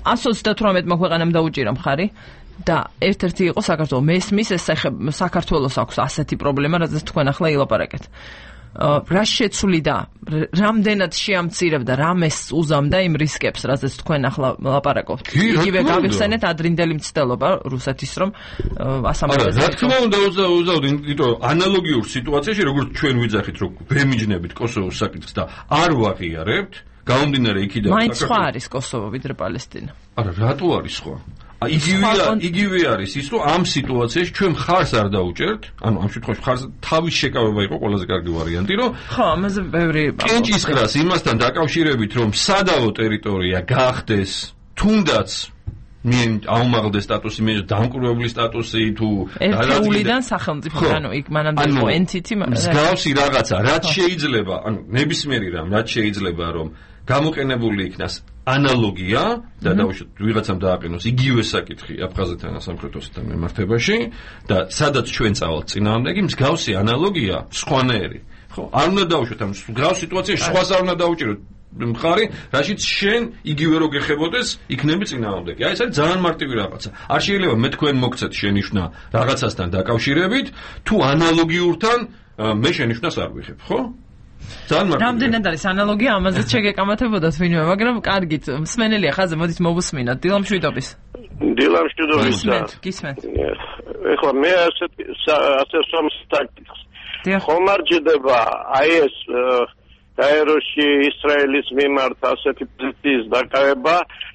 one ოცდათვრამეტმა ქვეყანამ დაუჭირა მხარი და ერთ-ერთი იყო საქართველო. მესმის ეს საქართველოს აქვს ასეთი პრობლემა, რაზეც თქვენ ახლა ილაპარაკეთ. რა შეცვლიდა, რამდენად შეამცირებდა, რამეს უზამდა იმ რისკებს, რაზეც თქვენ ახლა ლაპარაკობთ. იგივე გავიხსენეთ ადრინდელი მცდელობა რუსეთის, რომ ასამბლეაზე. რა თქმა უნდა, უზავდი, იმიტომ ანალოგიურ სიტუაციაში, როგორც ჩვენ ვიძახით, რომ ვემიჯნებით კოსოვოს საკითხს და არ ვაღიარებთ, გამომდინარე იქიდან მაინც სხვა არის კოსოვო ვიდრე პალესტინა. არა, რატო არის სხვა? იგივეა, იგივე არის ის, რომ ამ სიტუაციაში ჩვენ მხარს არ დაუჭერთ, ანუ ამ შემთხვევაში მხარს თავის შეკავება იყო ყველაზე კარგი ვარიანტი, რომ ხო, ამაზე ბევრი კენჭისყრას იმასთან დაკავშირებით, რომ სადავო ტერიტორია გახდეს, თუნდაც მიან აუმაღლდეს სტატუსი, მიან დამკვირვებლის სტატუსი თუ ერთეულიდან სახელმწიფო, ანუ იქ მანამდე იყო entity, მსგავსი რაღაცა, რაც შეიძლება, ანუ ნებისმიერი რამ, რაც შეიძლება რომ გამოყენებული იქნას ანალოგია და დავუშვათ ვიღაცამ დააყენოს იგივე საკითხი აფხაზეთთან და სამხრეთ ოსეთთან მიმართებაში და სადაც ჩვენ წავალთ წინააღმდეგი მსგავსი ანალოგია სხვანაირი ხო არ უნდა დავუშვათ ამ მსგავს სიტუაციაში სხვას არ უნდა დაუჭიროთ მხარი რაშიც შენ იგივე რო გეხებოდეს იქნები წინააღმდეგი აი ეს არის ძალიან მარტივი რაღაცა არ შეიძლება მე თქვენ მოგცეთ შენიშვნა რაღაცასთან დაკავშირებით თუ ანალოგიურთან მე შენიშვნას არ ვიხებ ხო რამდენად არის ანალოგია ამაზეც შეგეკამათებოდათ ვინმე, მაგრამ კარგით, მსმენელია ხაზე, მოდით მოვუსმინოთ. დილა მშვიდობის. დილა მშვიდობის. გისმენთ. ეხლა მე ასე ასე სამსტაკს. ხომარჯდება აი ეს გაეროში ისრაელის მიმართ ასეთი პოზიციის დაკავება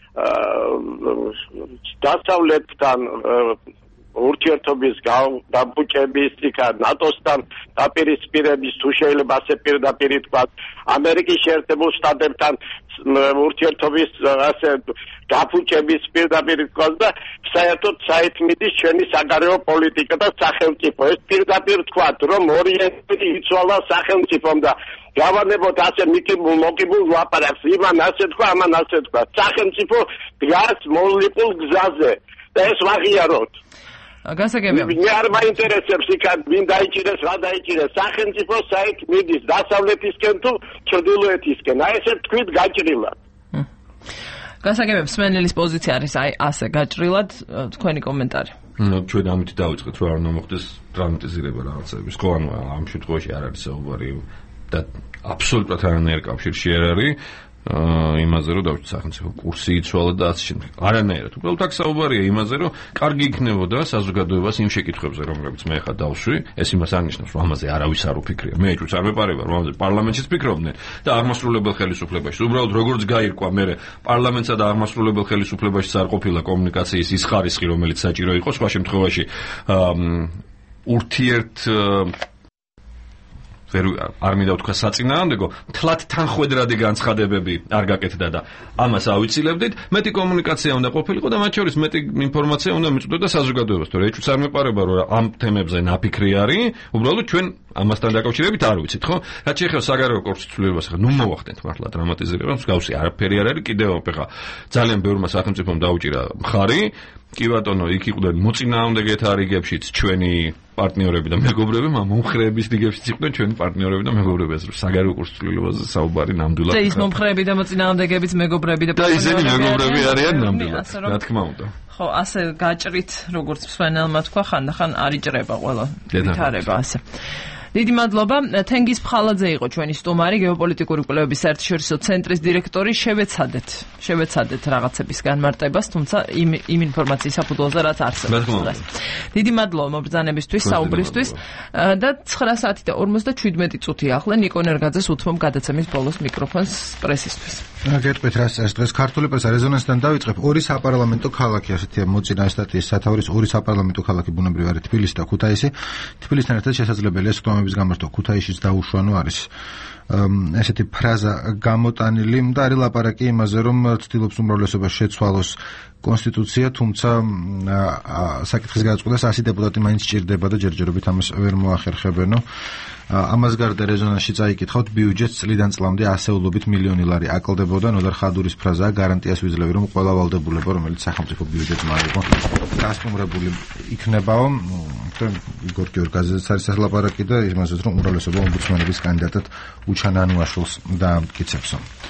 დასავლეთთან ურთიერთობის დაბუჭების იქა ნატოსთან დაპირისპირების თუ შეიძლება ასე პირდაპირ თქვა ამერიკის შეერთებულ შტატებთან ურთიერთობის ასე დაბუჭების პირდაპირ თქვა და საერთოდ საერთმიდის ჩვენი საგარეო პოლიტიკა და სახელმწიფო ეს პირდაპირ თქვა რომ ორიენტი იცვალა სახელმწიფომ და გავანებოთ ასე მიკიბულ მოკიბულ ლაპარაკს იმან ასე თქვა ამან ასე თქვა სახელმწიფო დგას მოვლიპულ გზაზე და ეს ვაღიაროთ გასაგებია. მე არ მაინტერესებს იქა ვინ დაიჭირეს, რა დაიჭირეს. სახელმწიფო საით მიდის დასავლეთისკენ თუ ჩრდილოეთისკენ. აი ესე თქვით გაჭრილად. გასაგებია, მსმენელის პოზიცია არის აი ასე გაჭრილად, თქვენი კომენტარი. ნუ ჩვენ ამით დავიწყეთ, რომ არ უნდა მოხდეს დრამატიზირება რაღაცების. ხო, ანუ ამ შემთხვევაში არ არის საუბარი და აბსოლუტურად არანაირი კავშირში არ არის. იმაზე რომ დავჭირ სახელმწიფო კურსი იცვალა და ასე შემდეგ. არანაირად. უბრალოდ აქ საუბარია იმაზე, რომ კარგი იქნებოდა საზოგადოებას იმ შეკითხვებზე, რომლებიც მე ხა დავშვი, ეს იმას არნიშნავს, რომ ამაზე არავის არ უფიქრია. მე ეჭვს არ მეპარება, რომ ამაზე პარლამენტშიც ფიქრობდნენ და აღმასრულებელ ხელისუფლებაში. უბრალოდ როგორც გაირკვა მე პარლამენტსა და აღმასრულებელ ხელისუფლებაში არ ყოფილა კომუნიკაციის ის ხარისხი, რომელიც საჭირო იყო სხვა შემთხვევაში ურთიერთ ვერ არ მინდა ვთქვა საწინააღმდეგო, თლათ თანხვედრადი განცხადებები არ გაკეთდა და ამას ავიცილებდით, მეტი კომუნიკაცია უნდა ყოფილიყო და მათ შორის მეტი ინფორმაცია უნდა მიწვდოდა საზოგადოებას, თორე ეჭვს არ მეპარება, რომ ამ თემებზე ნაფიქრი არის, უბრალოდ ჩვენ ამასთან დაკავშირებით არ ვიცით, ხო? რაც შეეხება საგარეო კურსის ცვლილებას, ხა ნუ მოვახდენთ მართლა დრამატიზირება, მსგავსი არაფერი არ არის, კიდევ ხა ძალიან ბევრმა სახელმწიფომ დაუჭირა მხარი, კი ბატონო, იქ იყვნენ მოწინააღმდეგეთა რიგებშიც ჩვენი პარტნიორები და მეგობრები, მომხრეების რიგებშიც იყვნენ ჩვენი პარტნიორები და მეგობრები, ეს საგარეო კურსის ცვლილებაზე საუბარი ნამდვილად. და ის მომხრეები და მოწინააღმდეგებიც მეგობრები და პარტნიორები. და ისინი მეგობრები არიან ნამდვილად, რა თქმა უნდა. ხო, ასე გაჭრით, როგორც მსმენელმა თქვა, ხანდახან არ იჭრება ყველა ვითარება ასე. დიდი მადლობა. თენგიზ ფხალაძე იყო ჩვენი სტუმარი, გეოპოლიტიკური კვლევების საერთაშორისო ცენტრის დირექტორი. შევეცადეთ, შევეცადეთ რაღაცების განმარტებას, თუმცა იმ იმ ინფორმაციის საფუძველზე რაც არსებობს. დიდი მადლობა მობრძანებისთვის, საუბრისთვის და ცხრა საათი და ორმოცდაშვიდმეტი წუთი ახლა ნიკო ნერგაძეს უთმობ გადაცემის ბოლოს მიკროფონს პრესისთვის. გეტყვით რა წეს დღეს ქართული პრესა რეზონანსთან დავიწყებ. ორი საპარლამენტო ქალაქი ასეთია მოწინა სტატიის სათავრის ორი საპარლამენტო ქალაქი ბუნებრივ არის თბილისი და ქუთაისი. თბილისთან ერთად შესაძლებელია სხდომების გამართვა ქუთაისშიც დაუშვანო არის. ესეთი ფრაზა გამოტანილი და არის ლაპარაკი იმაზე, რომ ცდილობს უმრავლესობას შეცვალოს კონსტიტუცია, თუმცა საკითხის გადაწყვეტას ასი დეპუტატი მაინც სჭირდება და ჯერჯერობით ამას ვერ მოახერხებენო. ამას გარდა რეზონანსში წაიკითხავთ, ბიუჯეტს წლიდან წლამდე ასეულობით მილიონი ლარი აკლდებოდა. ნოდარ ხადურის ფრაზაა, გარანტიას ვიძლევი, რომ ყველა ვალდებულება, რომელიც სახელმწიფო ბიუჯეტმა იყო, დასტუმრებული იქნებაო. იგორ გიორგაძეც არის ეს ლაპარაკი და იმასაც, რომ უმრავლესობა ომბუდსმენების კანდიდატად უჩან ანუაშვილს დაამტკიცებსო.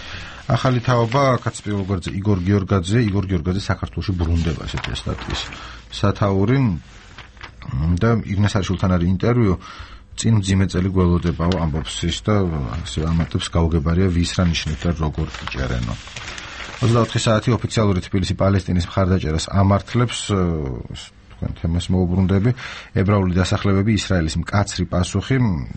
ახალი თაობა კაცპიულ გვერდზე იგორ გიორგაძე, იგორ გიორგაძე საქართველოში ბრუნდება, ესეთი სტატიის სათაური და იგნას არშულთან არის ინტერვიუ, წინ მძიმე წელი გველოდებაო ამბობს ის და ასე ამატებს გაუგებარია ვის რა ნიშნით და როგორ იჭერენო. ოცდაოთხი საათი ოფიციალური თბილისი პალესტინის მხარდაჭერას ამართლებს, თქვენ თემას მოუბრუნდები, ებრაული დასახლებები ისრაელის მკაცრი პასუხი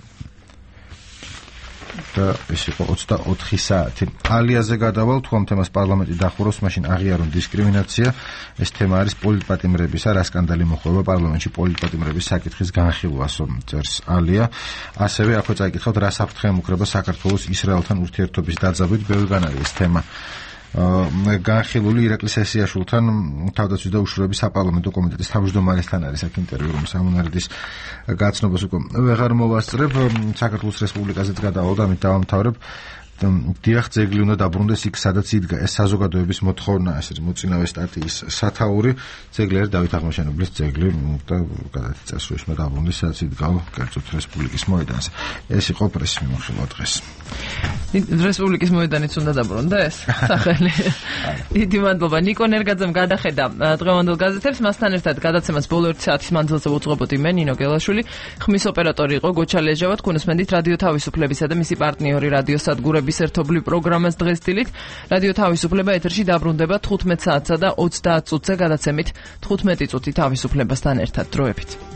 და ეს იყო ოცდაოთხი საათი. ალიაზე გადავალ, თუ ამ თემას პარლამენტი დახურავს, მაშინ აღიარონ დისკრიმინაცია. ეს თემა არის პოლიტპატიმრებისა, რა სკანდალი მოხდება პარლამენტში პოლიტპატიმრების საკითხის განხილვასო, წერს ალია. ასევე აქვე წაიკითხავთ, რა საფრთხე ემუქრება საქართველოს ისრაელთან ურთიერთობის დაძაბვით, ბევრგან არის ეს თემა. განხილული ირაკლი სესიაშვილთან თავდაცვის და უშუალების საპარლამენტო კომიტეტის თავმჯდომარესთან არის აქ ინტერვიუ, რომ სამონარიდის გაცნობას უკვე ვეღარ მოვასწრებ. საქართველოს რესპუბლიკაზეც გადავალ და ამით დავამთავრებ. დიახ, ძეგლი უნდა დაბრუნდეს იქ, სადაც იდგა. ეს საზოგადოების მოთხოვნა, ეს არის მოწინავე სტატიის სათაური. ძეგლი არის დავით აღმაშენებლის ძეგლი და გადადი წესრიგში უნდა დაბრუნდეს, სადაც იდგა კერძოდ რესპუბლიკის მოედანზე. ეს იყო პრესის მიმოხილვა დღეს. რესპუბლიკის მოედანიც უნდა დაბრუნდეს სახელი. დიდი მადლობა. ნიკო ნერგაძემ გადახედა დღევანდელ გაზეთებს, მასთან ერთად გადაცემას ბოლო ერთი საათის მანძილზე უძღვებოდი მე, ნინო გელაშვილი. ხმის ოპერატორი იყო გოჩა ლეჟავა. თქვენ უსმენთ რადიო თავისუფლებისა და მისი პარტნიორი რადიო სადგურების ერთობლივ პროგრამას დღეს დილით. რადიო თავისუფლება ეთერში დაბრუნდება თხუთმეტ საათსა და ოცდაათ წუთზე გადაცემით თხუთმეტი წუთი თავისუფლებასთან ერთად დროებით.